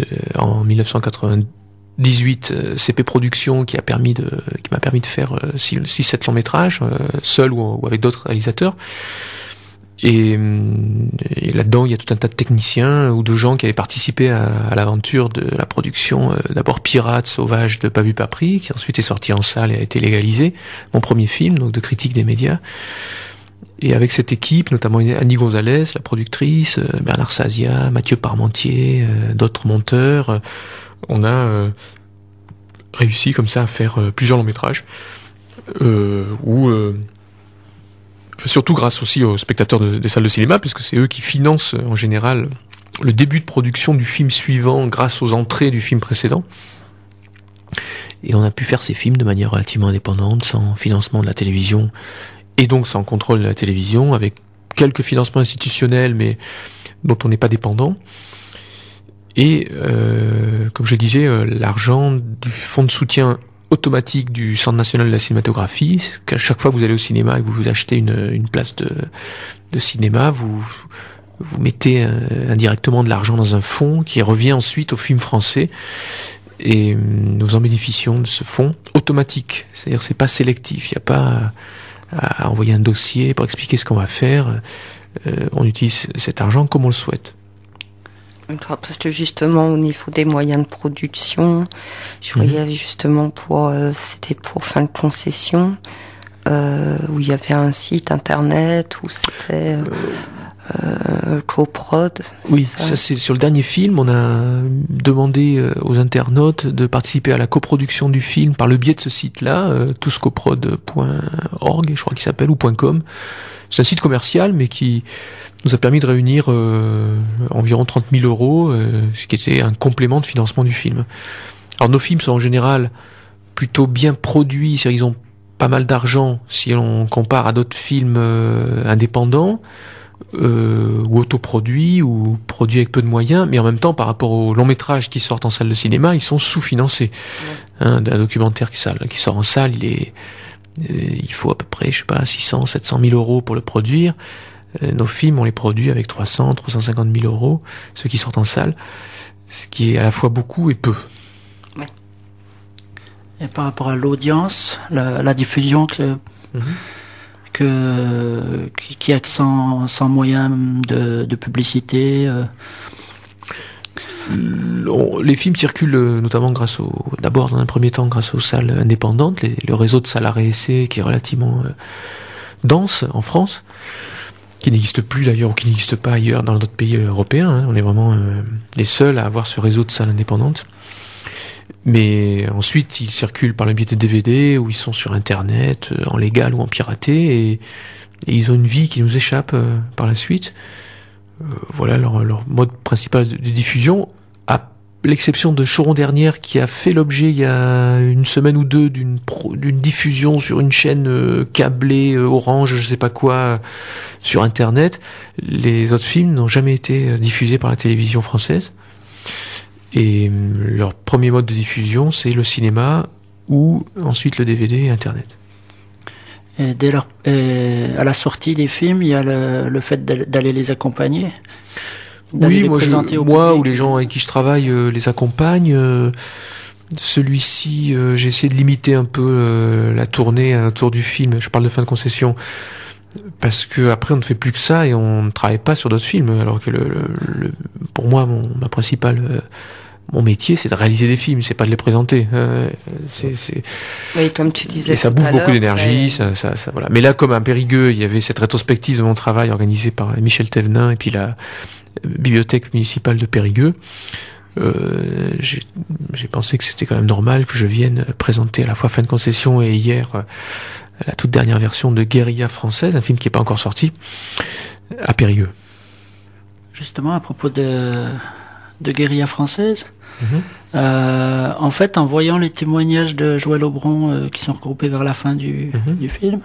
1998 CP Productions qui m'a permis de faire 6-7 longs métrages, seul ou avec d'autres réalisateurs. Et là-dedans, il y a tout un tas de techniciens ou de gens qui avaient participé à l'aventure de la production, d'abord Pirates sauvages de Pas vu pas pris, qui ensuite est sorti en salle et a été légalisé, mon premier film, donc de critique des médias. Et avec cette équipe, notamment Annie Gonzalez, la productrice, Bernard Sazia, Mathieu Parmentier, d'autres monteurs, on a réussi comme ça à faire plusieurs longs métrages, surtout grâce aussi aux spectateurs des salles de cinéma, puisque c'est eux qui financent en général le début de production du film suivant grâce aux entrées du film précédent. Et on a pu faire ces films de manière relativement indépendante, sans financement de la télévision, et donc sans contrôle de la télévision, avec quelques financements institutionnels, mais dont on n'est pas dépendant. Et comme je disais, l'argent du fonds de soutien automatique du Centre national de la cinématographie, qu'à chaque fois que vous allez au cinéma et que vous achetez une place de cinéma, vous mettez indirectement de l'argent dans un fonds qui revient ensuite au film français, et nous en bénéficions de ce fonds automatique. C'est-à-dire c'est pas sélectif, il n'y a pas à envoyer un dossier pour expliquer ce qu'on va faire. On utilise cet argent comme on le souhaite. Parce que justement au niveau des moyens de production, je voyais justement c'était pour fin de concession, où il y avait un site internet, où c'était coprod. Oui, ça c'est sur le dernier film. On a demandé aux internautes de participer à la coproduction du film par le biais de ce site-là, touscoprod.org, je crois qu'il s'appelle, ou .com. C'est un site commercial, mais qui nous a permis de réunir environ 30 000 euros, ce qui était un complément de financement du film. Alors nos films sont en général plutôt bien produits, c'est-à-dire ils ont pas mal d'argent si on compare à d'autres films indépendants, ou autoproduits, ou produits avec peu de moyens, mais en même temps, par rapport aux longs métrages qui sortent en salle de cinéma, ils sont sous-financés. Un documentaire qui sort en salle, il faut à peu près, 600, 700 000 euros pour le produire. Nos films, on les produit avec 300, 350 000 euros, ceux qui sortent en salle, ce qui est à la fois beaucoup et peu. Ouais. Et par rapport à l'audience, la diffusion qui a sans moyen de publicité. Les films circulent notamment d'abord dans un premier temps grâce aux salles indépendantes, le réseau de salles ARESC qui est relativement dense en France, qui n'existe plus d'ailleurs ou qui n'existe pas ailleurs dans d'autres pays européens. On est vraiment les seuls à avoir ce réseau de salles indépendantes. Mais ensuite, ils circulent par le biais des DVD ou ils sont sur Internet, en légal ou en piraté, et ils ont une vie qui nous échappe par la suite. Voilà leur mode principal de diffusion, à l'exception de Choron Dernière qui a fait l'objet il y a une semaine ou deux d'une diffusion sur une chaîne câblée Orange, je sais pas quoi, sur Internet. Les autres films n'ont jamais été diffusés par la télévision française. Et leur premier mode de diffusion, c'est le cinéma ou ensuite le DVD et Internet. Et à la sortie des films, il y a le fait d'aller les accompagner. Oui, moi ou les gens avec qui je travaille les accompagnent. Celui-ci, j'ai essayé de limiter un peu la tournée autour du film. Je parle de fin de concession. Parce que après on ne fait plus que ça et on ne travaille pas sur d'autres films, alors que pour moi ma principale mon métier c'est de réaliser des films, c'est pas de les présenter. Oui, comme tu disais. Et ça bouffe beaucoup d'énergie, ça voilà. Mais là, comme à Périgueux, il y avait cette rétrospective de mon travail organisée par Michel Thévenin et puis la bibliothèque municipale de Périgueux. J'ai pensé que c'était quand même normal que je vienne présenter à la fois fin de concession et hier la toute dernière version de Guérilla française, un film qui n'est pas encore sorti, à Périgueux. Justement, à propos de Guérilla française, en fait, en voyant les témoignages de Joël Aubron qui sont regroupés vers la fin du film,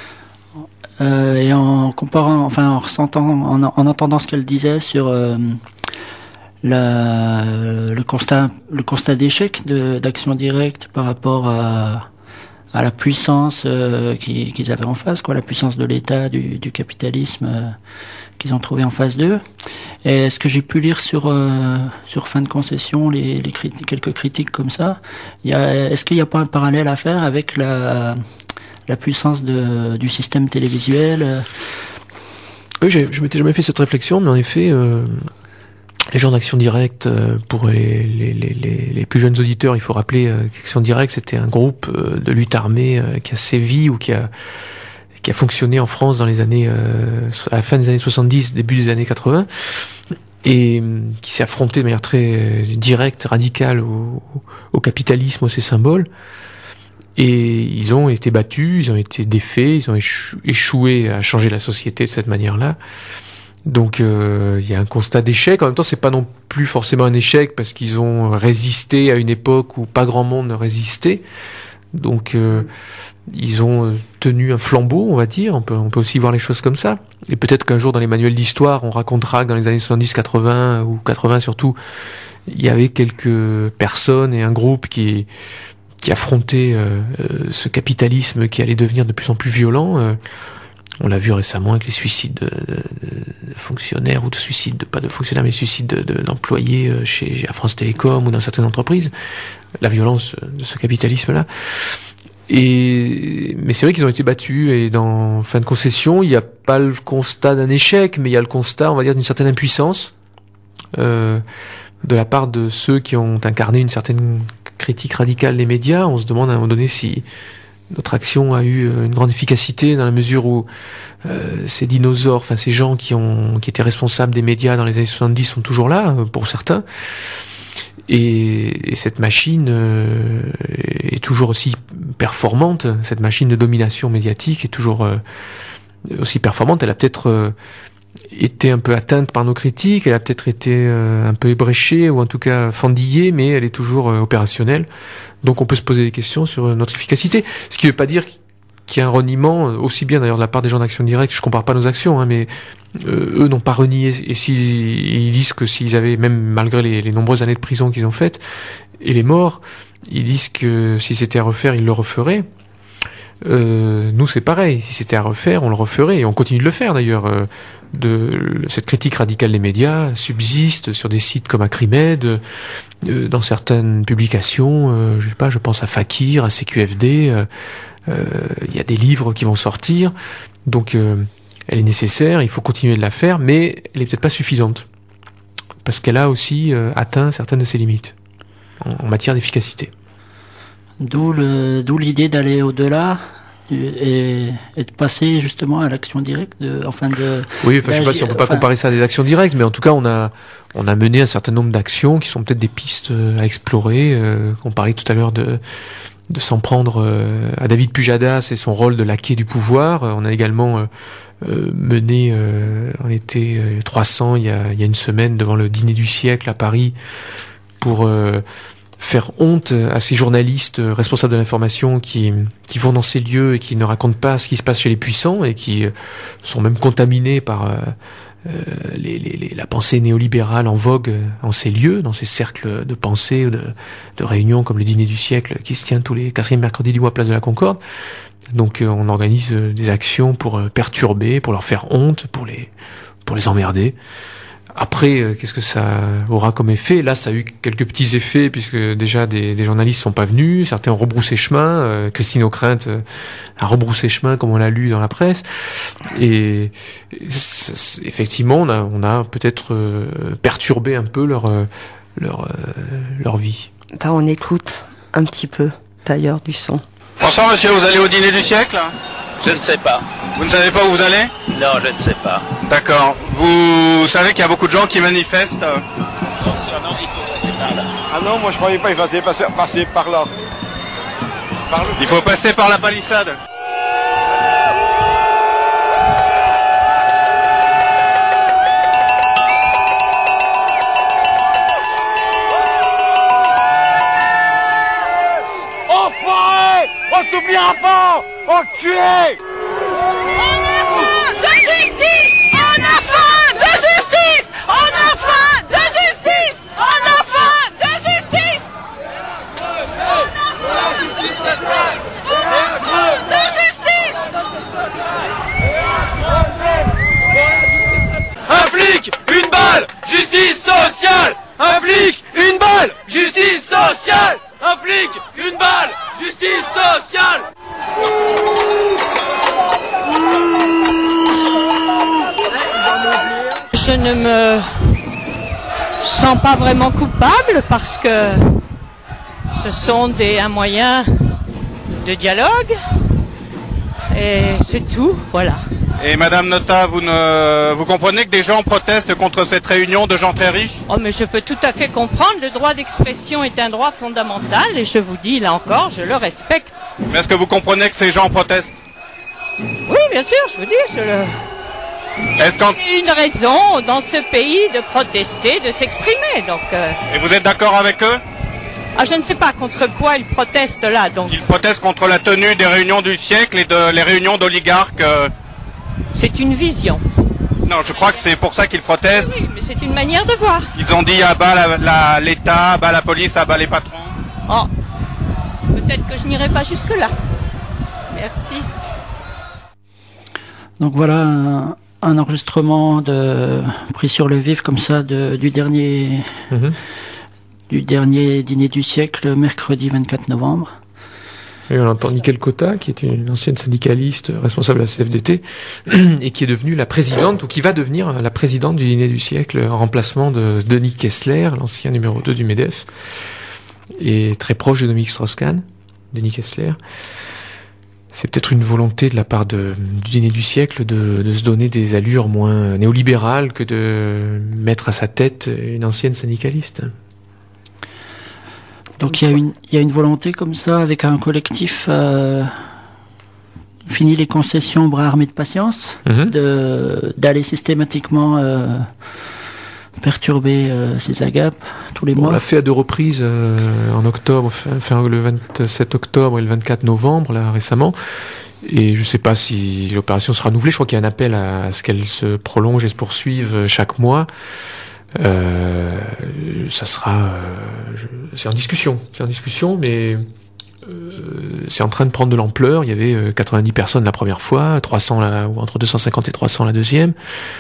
et en comparant, en ressentant, en entendant ce qu'elle disait sur le constat d'échec d'Action Directe par rapport à la puissance qu'ils avaient en face, la puissance de l'État, du capitalisme qu'ils ont trouvé en face d'eux. Et ce que j'ai pu lire sur fin de concession, quelques critiques comme ça, est-ce qu'il n'y a pas un parallèle à faire avec la puissance du système télévisuel? Oui, je m'étais jamais fait cette réflexion, mais en effet, les gens d'Action Directe, pour les plus jeunes auditeurs, il faut rappeler qu'Action Directe, c'était un groupe de lutte armée qui a sévi ou qui a fonctionné en France dans les années à la fin des années 70, début des années 80, et qui s'est affronté de manière très directe, radicale au capitalisme, à ses symboles. Et ils ont été battus, ils ont été défaits, ils ont échoué à changer la société de cette manière-là. Donc il y a un constat d'échec. En même temps, c'est pas non plus forcément un échec parce qu'ils ont résisté à une époque où pas grand monde ne résistait. Donc ils ont tenu un flambeau, on va dire. On peut aussi voir les choses comme ça. Et peut-être qu'un jour dans les manuels d'histoire, on racontera que dans les années 70, 80 ou 80 surtout, il y avait quelques personnes et un groupe qui affrontait ce capitalisme qui allait devenir de plus en plus violent. On l'a vu récemment avec les suicides de fonctionnaires ou pas de fonctionnaires, mais suicides d'employés à France Télécom ou dans certaines entreprises. La violence de ce capitalisme-là. Mais c'est vrai qu'ils ont été battus et dans fin de concession, il n'y a pas le constat d'un échec, mais il y a le constat, on va dire, d'une certaine impuissance de la part de ceux qui ont incarné une certaine critique radicale des médias. On se demande à un moment donné si notre action a eu une grande efficacité dans la mesure où ces dinosaures, enfin ces gens qui étaient responsables des médias dans les années 70 sont toujours là, pour certains. Et cette machine est toujours aussi performante. Cette machine de domination médiatique est toujours aussi performante. Elle a peut-être été un peu atteinte par nos critiques, elle a peut-être été un peu ébréchée ou en tout cas fendillée, mais elle est toujours opérationnelle. Donc on peut se poser des questions sur notre efficacité. Ce qui ne veut pas dire qu'il y a un reniement, aussi bien d'ailleurs de la part des gens d'Action Directe, je compare pas nos actions, mais eux n'ont pas renié, et ils disent que s'ils avaient, même malgré les nombreuses années de prison qu'ils ont faites, et les morts, ils disent que si c'était à refaire, ils le referaient. Nous c'est pareil, si c'était à refaire, on le referait, et on continue de le faire d'ailleurs. Cette critique radicale des médias subsiste sur des sites comme Acrimed, dans certaines publications, je pense à Fakir, à CQFD, il y a des livres qui vont sortir, donc elle est nécessaire, il faut continuer de la faire, mais elle est peut-être pas suffisante, parce qu'elle a aussi atteint certaines de ses limites en matière d'efficacité. D'où l'idée d'aller au-delà et de passer justement à l'action directe, Oui, je sais pas si on peut pas comparer ça à des actions directes, mais en tout cas on a mené un certain nombre d'actions qui sont peut-être des pistes à explorer. On parlait tout à l'heure de s'en prendre à David Pujadas et son rôle de laquais du pouvoir. On a également mené, on était 300 il y a une semaine devant le dîner du siècle à Paris pour faire honte à ces journalistes responsables de l'information qui vont dans ces lieux et qui ne racontent pas ce qui se passe chez les puissants et qui sont même contaminés par la pensée néolibérale en vogue en ces lieux, dans ces cercles de pensée ou de réunions comme le dîner du siècle qui se tient tous les 4e mercredis du mois à Place de la Concorde. Donc on organise des actions pour perturber, pour leur faire honte, pour les emmerder. Après, qu'est-ce que ça aura comme effet? Là, ça a eu quelques petits effets, puisque déjà des journalistes sont pas venus, certains ont rebroussé chemin, Christine Ockrent a rebroussé chemin, comme on l'a lu dans la presse, et effectivement, on a peut-être perturbé un peu leur vie. On écoute un petit peu, d'ailleurs, du son. Bonsoir monsieur, vous allez au dîner du siècle? Je ne sais pas. Vous ne savez pas où vous allez? Non, je ne sais pas. D'accord. Vous savez qu'il y a beaucoup de gens qui manifestent? Non, il faut passer par là. Ah non, moi je croyais pas, il fallait passer par là. Il faut passer par la palissade. Enfoiré! On t'oubliera pas! Enculé! On a faim de justice! On a faim de justice! On a faim de justice! On a faim de justice! On a faim de justice! On a faim de justice! Un flic, une balle, justice sociale! Un flic, une balle, justice sociale! Un flic, une balle, justice sociale! Je ne me sens pas vraiment coupable parce que ce sont un moyen de dialogue et c'est tout, voilà. Et Madame Nota, vous comprenez que des gens protestent contre cette réunion de gens très riches? Oh, mais je peux tout à fait comprendre, le droit d'expression est un droit fondamental et je vous dis là encore, je le respecte. Mais est-ce que vous comprenez que ces gens protestent? Oui, bien sûr, je vous dis, Est-ce qu'en... une raison dans ce pays de protester, de s'exprimer, donc... Et vous êtes d'accord avec eux? Ah, je ne sais pas contre quoi ils protestent là, donc... Ils protestent contre la tenue des réunions du siècle et les réunions d'oligarques. C'est une vision. Non, je crois que c'est pour ça qu'ils protestent. Oui, mais c'est une manière de voir. Ils ont dit à bas l'État, à bas la police, à bas les patrons. Oh, peut-être que je n'irai pas jusque-là. Merci. Donc voilà un enregistrement pris sur le vif comme ça du dernier dîner du siècle, mercredi 24 novembre. Et on entend Nickel Cota, qui est une ancienne syndicaliste responsable de la CFDT, et qui est devenue la présidente, ou qui va devenir la présidente du dîner du siècle, en remplacement de Denis Kessler, l'ancien numéro 2 du MEDEF, et très proche de Dominique Strauss-Kahn, Denis Kessler. c'est peut-être une volonté de la part du dîner du siècle de se donner des allures moins néolibérales que de mettre à sa tête une ancienne syndicaliste. Donc il y a une volonté comme ça avec un collectif fini les concessions bras armés de patience, d'aller systématiquement perturber ces agapes tous les mois. On l'a fait à 2 reprises en octobre, le 27 octobre et le 24 novembre là récemment. Et je sais pas si l'opération sera renouvelée. Je crois qu'il y a un appel à ce qu'elle se prolonge et se poursuive chaque mois. Ça sera, c'est en discussion, mais c'est en train de prendre de l'ampleur. Il y avait 90 personnes la première fois, 300 ou entre 250 et 300 la deuxième.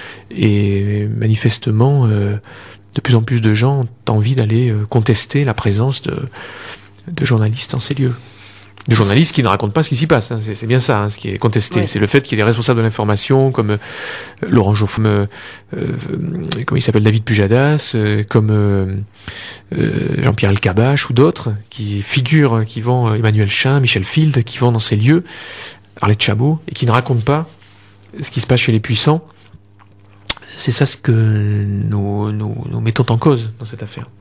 Et manifestement, de plus en plus de gens ont envie d'aller contester la présence de journalistes en ces lieux. De journalistes qui ne racontent pas ce qui s'y passe. Hein. C'est bien ça, ce qui est contesté. Ouais. C'est le fait qu'il y ait des responsables de l'information, comme Laurent Joffre, comme il s'appelle, David Pujadas, comme Jean-Pierre Elkabbach ou d'autres, qui figurent, qui vont, Emmanuel Chin, Michel Field, qui vont dans ces lieux, Arlette Chabot, et qui ne racontent pas ce qui se passe chez les puissants. C'est ça ce que nous mettons en cause dans cette affaire.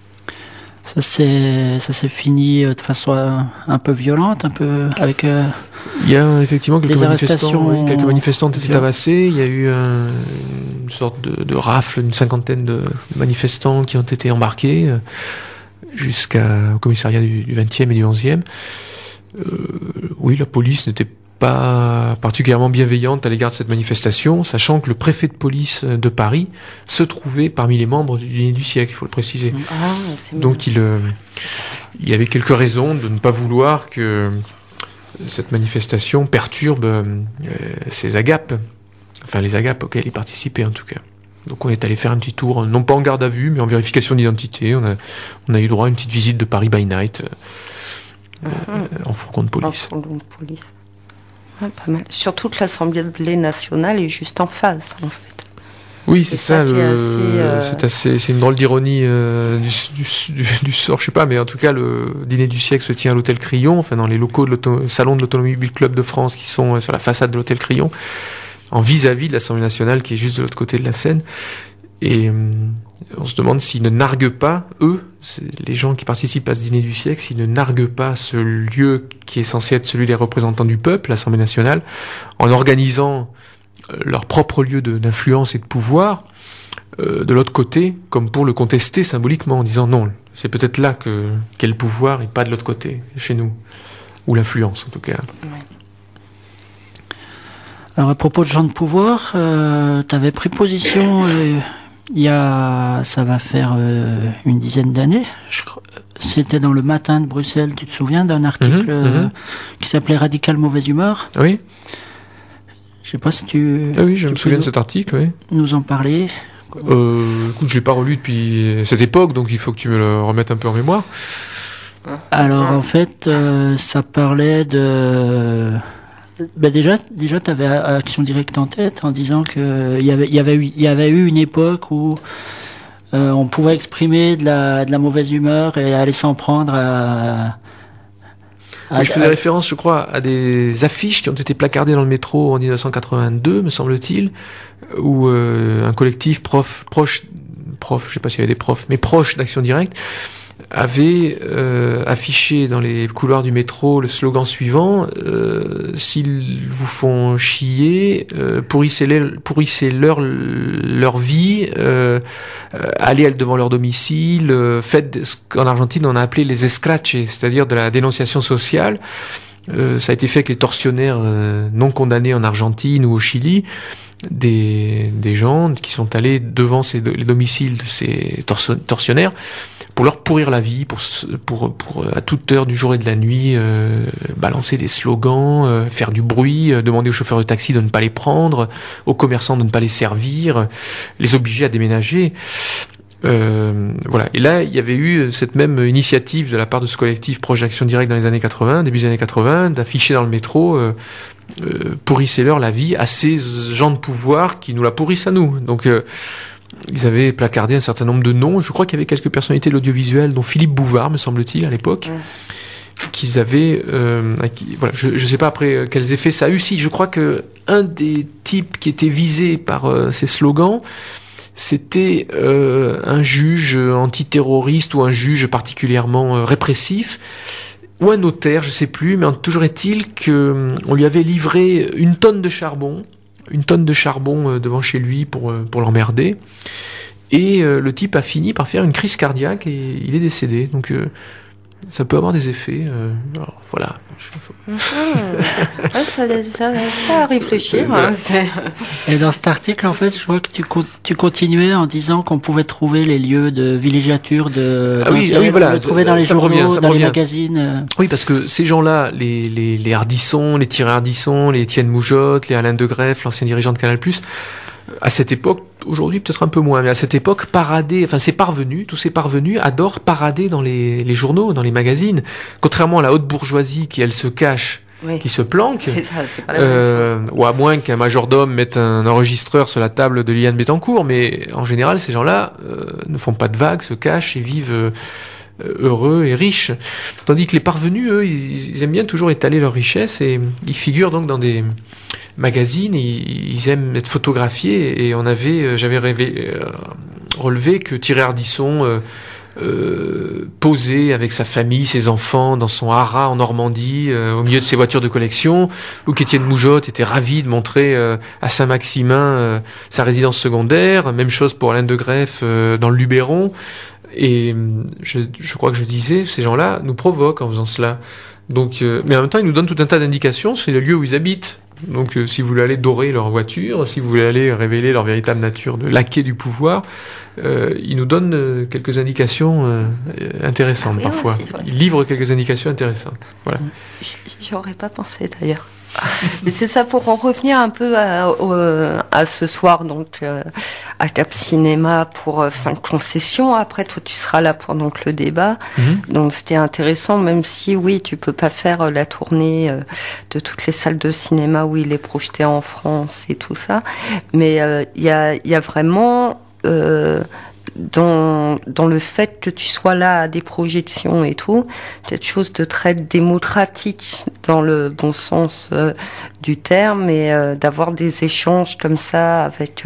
Ça s'est fini de façon un peu violente, un peu avec. Il y a effectivement quelques manifestants ont été violentes. Tabassés. Il y a eu une sorte de rafle, une cinquantaine de manifestants qui ont été embarqués jusqu'au commissariat du 20e et du 11e. Oui, la police n'était pas particulièrement bienveillante à l'égard de cette manifestation, sachant que le préfet de police de Paris se trouvait parmi les membres du dîner du siècle, il faut le préciser. Donc il y avait quelques raisons de ne pas vouloir que cette manifestation perturbe ces agapes, enfin les agapes auxquelles il participait en tout cas. Donc on est allé faire un petit tour, non pas en garde à vue, mais en vérification d'identité. On a eu droit à une petite visite de Paris by Night en fourgon de police. Ouais, pas mal. Surtout que l'Assemblée nationale est juste en face, en fait. Oui, c'est ça. C'est une drôle d'ironie du sort, je sais pas, mais en tout cas, le dîner du siècle se tient à l'hôtel Crillon, enfin dans les locaux de salon de l'Automobile Club de France, qui sont sur la façade de l'hôtel Crillon, en vis-à-vis de l'Assemblée nationale, qui est juste de l'autre côté de la Seine. Et on se demande s'ils ne narguent pas, les gens qui participent à ce dîner du siècle, s'ils ne narguent pas ce lieu qui est censé être celui des représentants du peuple, l'Assemblée nationale, en organisant leur propre lieu d'influence et de pouvoir de l'autre côté, comme pour le contester symboliquement, en disant non, c'est peut-être là qu'est le pouvoir et pas de l'autre côté, chez nous, ou l'influence en tout cas. Ouais. Alors à propos de gens de pouvoir, t'avais pris position ça va faire une dizaine d'années, je crois. C'était dans le Matin de Bruxelles, tu te souviens d'un article qui s'appelait Radical mauvaise humeur? Oui. Je sais pas si tu... Ah oui, je me souviens de cet article, oui. Nous en parler. Écoute, je l'ai pas relu depuis cette époque, donc il faut que tu me le remettes un peu en mémoire. Alors en fait, ça parlait de... Ben déjà, t'avais Action Directe en tête en disant que il y avait eu une époque où on pouvait exprimer de la mauvaise humeur et aller s'en prendre je faisais référence, je crois, à des affiches qui ont été placardées dans le métro en 1982, me semble-t-il, où un collectif proche, je sais pas s'il y avait des profs, mais proche d'Action Directe, avait affiché dans les couloirs du métro le slogan suivant s'ils vous font chier, pourrissez-leur leur vie, allez devant leur domicile, faites ce qu'en Argentine on a appelé les escraches, c'est-à-dire de la dénonciation sociale. Ça a été fait avec les tortionnaires non condamnés en Argentine ou au Chili, des gens qui sont allés devant les domiciles de ces tortionnaires pour leur pourrir la vie, pour à toute heure du jour et de la nuit balancer des slogans, faire du bruit, demander aux chauffeurs de taxi de ne pas les prendre, aux commerçants de ne pas les servir, les obliger à déménager. Voilà. Et là, il y avait eu cette même initiative de la part de ce collectif proche d'Action Directe dans les années 80, début des années 80, d'afficher dans le métro pourrissez-leur la vie à ces gens de pouvoir qui nous la pourrissent à nous. Donc ils avaient placardé un certain nombre de noms. Je crois qu'il y avait quelques personnalités de l'audiovisuel, dont Philippe Bouvard, me semble-t-il, à l'époque, qu'ils avaient, voilà, je sais pas après quels effets ça a eu. Si, je crois que un des types qui était visé par ces slogans, c'était un juge antiterroriste ou un juge particulièrement répressif, ou un notaire, je sais plus, mais toujours est-il que on lui avait livré une tonne de charbon devant chez lui pour l'emmerder. Et le type a fini par faire une crise cardiaque et il est décédé. Donc ça peut avoir des effets. Alors, voilà. Ça à réfléchir. Hein, et dans cet article, en fait, je vois que tu continuais en disant qu'on pouvait trouver les lieux de villégiature oui, voilà. Trouver dans les journaux, dans les magazines. Oui, parce que ces gens-là, les Ardisson, les Thierry Ardisson, les Étienne Moujotte, les Alain Degreffe, l'ancien dirigeant de Canal+, à cette époque, aujourd'hui peut-être un peu moins, mais à cette époque, tous ces parvenus adorent parader dans les journaux, dans les magazines. Contrairement à la haute bourgeoisie qui, elle, se cache, qui se planque. C'est ça, c'est pas la même chose. Ou à moins qu'un majordome mette un enregistreur sur la table de Liliane Bettencourt, mais en général, ces gens-là ne font pas de vagues, se cachent et vivent heureux et riches. Tandis que les parvenus, eux, ils aiment bien toujours étaler leur richesse et ils figurent donc dans des magazines, ils aiment être photographiés et j'avais relevé que Thierry Ardisson posait avec sa famille, ses enfants dans son haras en Normandie, au milieu de ses voitures de collection, ou qu'Étienne Moujotte était ravi de montrer à Saint-Maximin sa résidence secondaire, même chose pour Alain Degreffe dans le Luberon. Et je crois que je disais, ces gens-là nous provoquent en faisant cela. Donc, mais en même temps, ils nous donnent tout un tas d'indications, c'est le lieu où ils habitent. Donc, si vous voulez aller dorer leur voiture, si vous voulez aller révéler leur véritable nature de laquais du pouvoir, ils nous donnent quelques indications intéressantes parfois. Aussi, ouais. Ils livrent quelques indications intéressantes. Voilà. J'aurais pas pensé d'ailleurs. Mais c'est ça, pour en revenir un peu à ce soir, donc à Cap Cinéma pour fin de concession. Après, toi, tu seras là pour donc le débat. Donc c'était intéressant, même si oui, tu peux pas faire la tournée de toutes les salles de cinéma où il est projeté en France et tout ça. Mais il y a vraiment dans le fait que tu sois là à des projections et tout, quelque chose de très démocratique dans le bon sens du terme, et d'avoir des échanges comme ça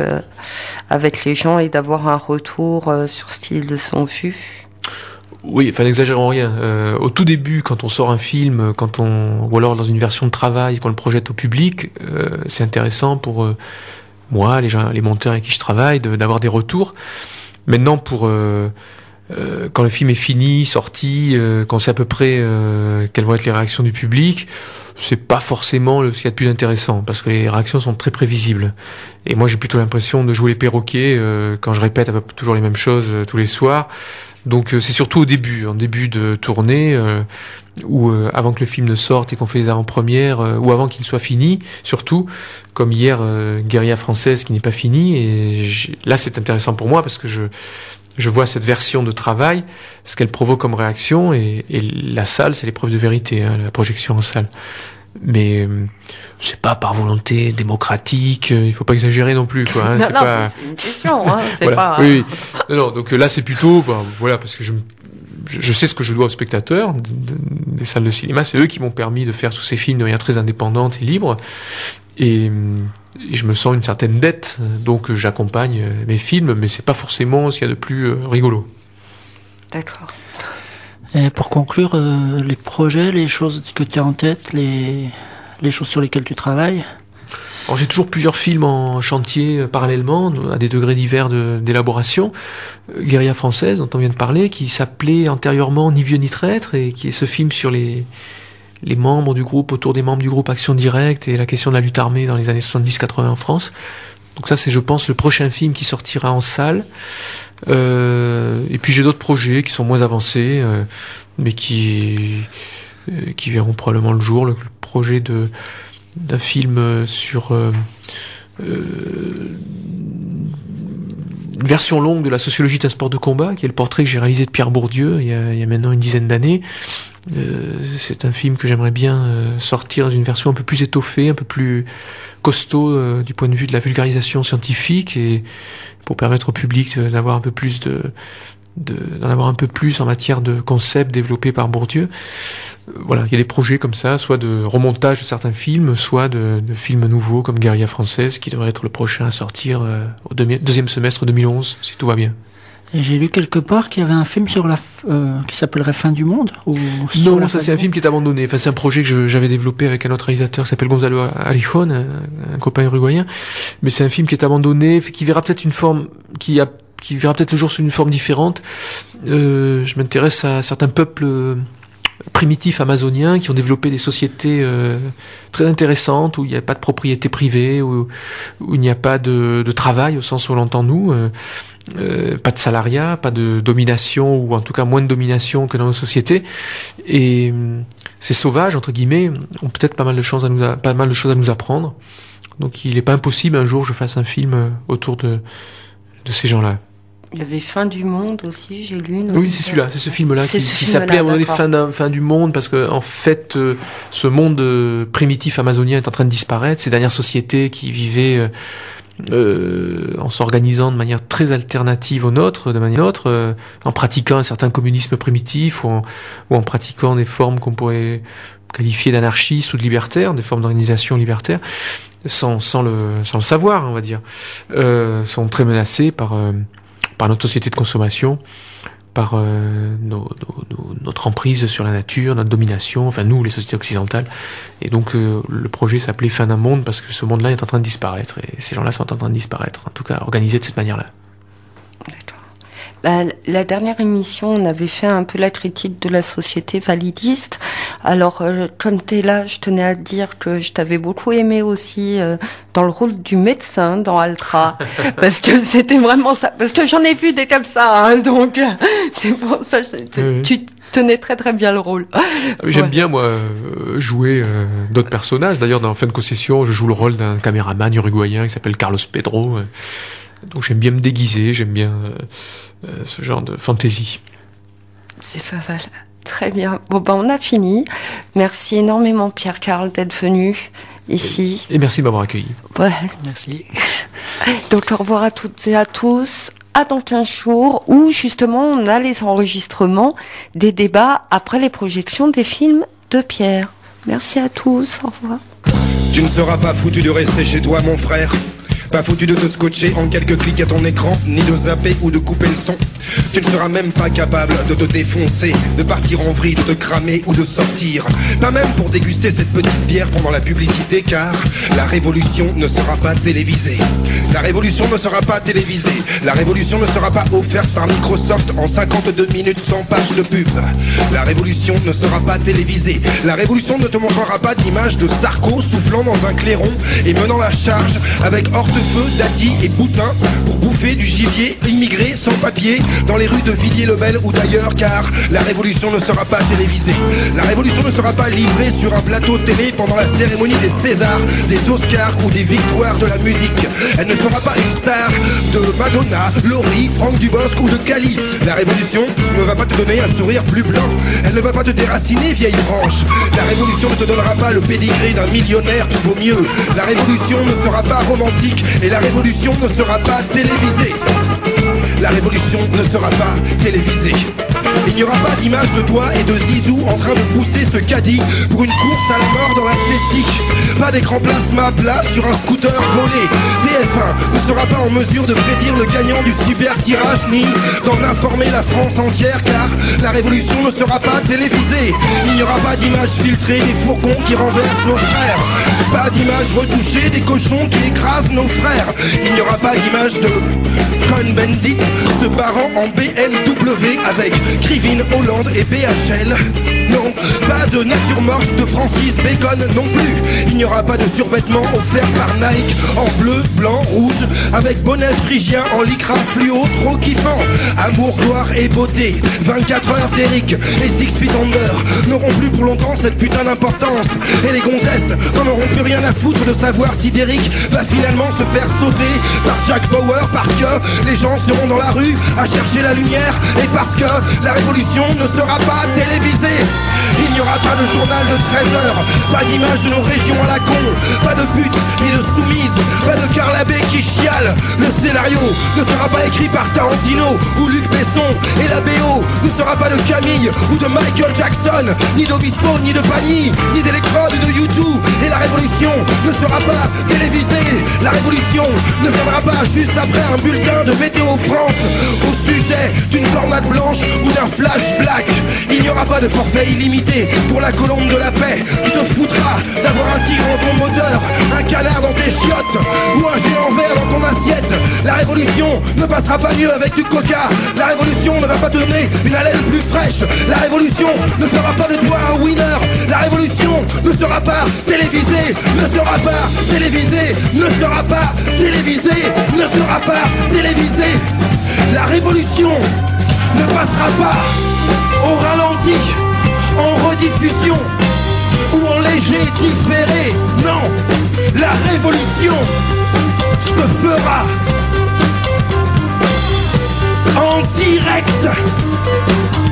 avec les gens et d'avoir un retour sur ce qu'ils ont vu. Oui, enfin n'exagérons rien. Au tout début, quand on sort un film, ou alors dans une version de travail, qu'on le projette au public, c'est intéressant pour moi, les monteurs avec qui je travaille, d'avoir des retours. Maintenant, quand le film est fini, sorti, quand on sait à peu près quelles vont être les réactions du public, c'est pas forcément ce qu'il y a de plus intéressant, parce que les réactions sont très prévisibles. Et moi, j'ai plutôt l'impression de jouer les perroquets quand je répète à peu près toujours les mêmes choses tous les soirs. Donc c'est surtout en début de tournée, ou avant que le film ne sorte et qu'on fait les avant-premières, ou avant qu'il soit fini, surtout, comme hier, Guérilla française qui n'est pas finie, et là c'est intéressant pour moi parce que je vois cette version de travail, ce qu'elle provoque comme réaction, et la salle, c'est l'épreuve de vérité, la projection en salle. Mais c'est pas par volonté démocratique, il faut pas exagérer non plus, quoi. Hein, c'est une question, hein, c'est voilà. pas. Oui. Non, donc là c'est plutôt, voilà, parce que je sais ce que je dois aux spectateurs des salles de cinéma, c'est eux qui m'ont permis de faire tous ces films de manière très indépendante et libre, et je me sens une certaine dette, donc j'accompagne mes films, mais c'est pas forcément ce qu'il y a de plus rigolo. D'accord. Et pour conclure, les projets, les choses que tu as en tête, les choses sur lesquelles tu travailles? Alors j'ai toujours plusieurs films en chantier parallèlement, à des degrés divers d'élaboration. Guérilla française, dont on vient de parler, qui s'appelait antérieurement Ni vieux ni traître, et qui est ce film sur les membres du groupe, autour des membres du groupe Action Directe, et la question de la lutte armée dans les années 70-80 en France. Donc ça, c'est, je pense, le prochain film qui sortira en salle. Et puis j'ai d'autres projets qui sont moins avancés, mais qui verront probablement le jour. Le projet d'un film sur une version longue de la sociologie d'un sport de combat, qui est le portrait que j'ai réalisé de Pierre Bourdieu il y a maintenant une dizaine d'années. C'est un film que j'aimerais bien sortir dans une version un peu plus étoffée, un peu plus costaud du point de vue de la vulgarisation scientifique, et pour permettre au public d'avoir un peu plus d'en avoir un peu plus en matière de concepts développés par Bourdieu. Voilà, il y a des projets comme ça, soit de remontage de certains films, soit de films nouveaux comme Guérilla française, qui devrait être le prochain à sortir au deuxième semestre 2011, si tout va bien. Et j'ai lu quelque part qu'il y avait un film sur qui s'appellerait Fin du Monde ou Non, ça c'est un film qui est abandonné. Enfin, c'est un projet que j'avais développé avec un autre réalisateur qui s'appelle Gonzalo Arijon, un copain uruguayen. Mais c'est un film qui est abandonné, qui verra peut-être une forme, qui verra peut-être le jour sous une forme différente. Je m'intéresse à certains peuples primitifs amazoniens qui ont développé des sociétés très intéressantes où il n'y a pas de propriété privée, où il n'y a pas de travail au sens où on l'entend nous, pas de salariat, pas de domination, ou en tout cas moins de domination que dans nos sociétés. Et ces sauvages entre guillemets ont peut-être pas mal de choses à nous apprendre. Donc il n'est pas impossible un jour je fasse un film autour de ces gens-là. Il y avait Fin du Monde aussi, j'ai lu. Oui, c'est celui-là, c'est ce film-là qui s'appelait à un moment donné Fin du Monde, parce que en fait, ce monde primitif amazonien est en train de disparaître. Ces dernières sociétés qui vivaient en s'organisant de manière très alternative aux nôtres, en pratiquant un certain communisme primitif ou en pratiquant des formes qu'on pourrait qualifier d'anarchistes ou de libertaires, des formes d'organisation libertaire, sans le savoir, on va dire, sont très menacés par notre société de consommation, par notre emprise sur la nature, notre domination, enfin nous, les sociétés occidentales. Et donc le projet s'appelait Fin d'un monde parce que ce monde-là est en train de disparaître, et ces gens-là sont en train de disparaître, en tout cas organisés de cette manière-là. La dernière émission, on avait fait un peu la critique de la société validiste. Alors, comme t'es là, je tenais à te dire que je t'avais beaucoup aimé aussi dans le rôle du médecin dans Altra, parce que c'était vraiment ça. Parce que j'en ai vu des comme ça, hein, donc c'est pour ça. Tu tenais très très bien le rôle. J'aime bien moi jouer d'autres personnages. D'ailleurs, dans Fin de concession, je joue le rôle d'un caméraman uruguayen qui s'appelle Carlos Pedro. Donc j'aime bien me déguiser, j'aime bien ce genre de fantaisie. C'est pas mal. Très bien. Bon, on a fini. Merci énormément, Pierre-Carl, d'être venu ici. Et merci de m'avoir accueilli. Ouais. Merci. Donc, au revoir à toutes et à tous. À dans 15 jours, où justement, on a les enregistrements des débats après les projections des films de Pierre. Merci à tous. Au revoir. Tu ne seras pas foutu de rester chez toi, mon frère. Pas foutu de te scotcher en quelques clics à ton écran, ni de zapper ou de couper le son. Tu ne seras même pas capable de te défoncer, de partir en vrille, de te cramer ou de sortir. Pas même pour déguster cette petite bière pendant la publicité, car la révolution ne sera pas télévisée. La révolution ne sera pas télévisée. La révolution ne sera pas offerte par Microsoft en 52 minutes sans page de pub. La révolution ne sera pas télévisée. La révolution ne te montrera pas d'image de Sarko soufflant dans un clairon et menant la charge avec hortefeux, Dati et Boutin pour bouffer du gibier immigré sans papier dans les rues de Villiers-le-Bel ou d'ailleurs, car la révolution ne sera pas télévisée. La révolution ne sera pas livrée sur un plateau télé pendant la cérémonie des Césars, des Oscars ou des victoires de la musique. Elle ne fera pas une star de Madonna, Laurie, Franck Dubosc ou de Cali. La révolution ne va pas te donner un sourire plus blanc. Elle ne va pas te déraciner, vieille branche. La révolution ne te donnera pas le pédigré d'un millionnaire, tu vaux mieux. La révolution ne sera pas romantique et la révolution ne sera pas télévisée. La révolution ne sera pas télévisée. Il n'y aura pas d'image de toi et de Zizou en train de pousser ce caddie pour une course à la mort dans l'Atlantique. Pas d'écran plasma plat sur un scooter volé. TF1 ne sera pas en mesure de prédire le gagnant du super tirage ni d'en informer la France entière, car la révolution ne sera pas télévisée. Il n'y aura pas d'images filtrées des fourgons qui renversent nos frères. Pas d'images retouchées des cochons qui écrasent nos frères. Il n'y aura pas d'image de Cohn-Bendit se barrant en BMW avec Krivine, Hollande et BHL. Non, pas de nature morte de Francis Bacon non plus. Il n'y aura pas de survêtement offert par Nike en bleu, blanc, rouge, avec bonnet phrygien en lycra fluo trop kiffant. Amour, gloire et beauté, 24 heures d'Eric et 6 Feet Under n'auront plus pour longtemps cette putain d'importance. Et les gonzesses n'en auront plus rien à foutre de savoir si Derrick va finalement se faire sauter par Jack Bauer, parce que les gens seront dans la rue à chercher la lumière et parce que la révolution ne sera pas télévisée. Il n'y aura pas de journal de 13 heures, pas d'image de nos régions à la con, pas de pute ni de soumise, pas de Carla B qui chiale. Le scénario ne sera pas écrit par Tarantino ou Luc Besson, et la BO ne sera pas de Camille ou de Michael Jackson, ni d'Obispo, ni de Pagny, ni d'Electrode ou de U2. Et la révolution ne sera pas télévisée, la révolution ne viendra pas juste après un bulletin de Météo France au sujet d'une tornade blanche ou d'un flash black. Il n'y aura pas de forfait illimité pour la colombe de la paix. Tu te foutras d'avoir un tigre dans ton moteur, un canard dans tes chiottes ou un géant vert dans ton assiette. La révolution ne passera pas mieux avec du coca. La révolution ne va pas te donner une haleine plus fraîche. La révolution ne fera pas de toi un winner. La révolution ne sera pas télévisée, ne sera pas télévisée, ne sera pas télévisée, ne sera pas télévisée. La révolution ne passera pas au ralenti, en rediffusion ou en léger différé. Non, la révolution se fera en direct.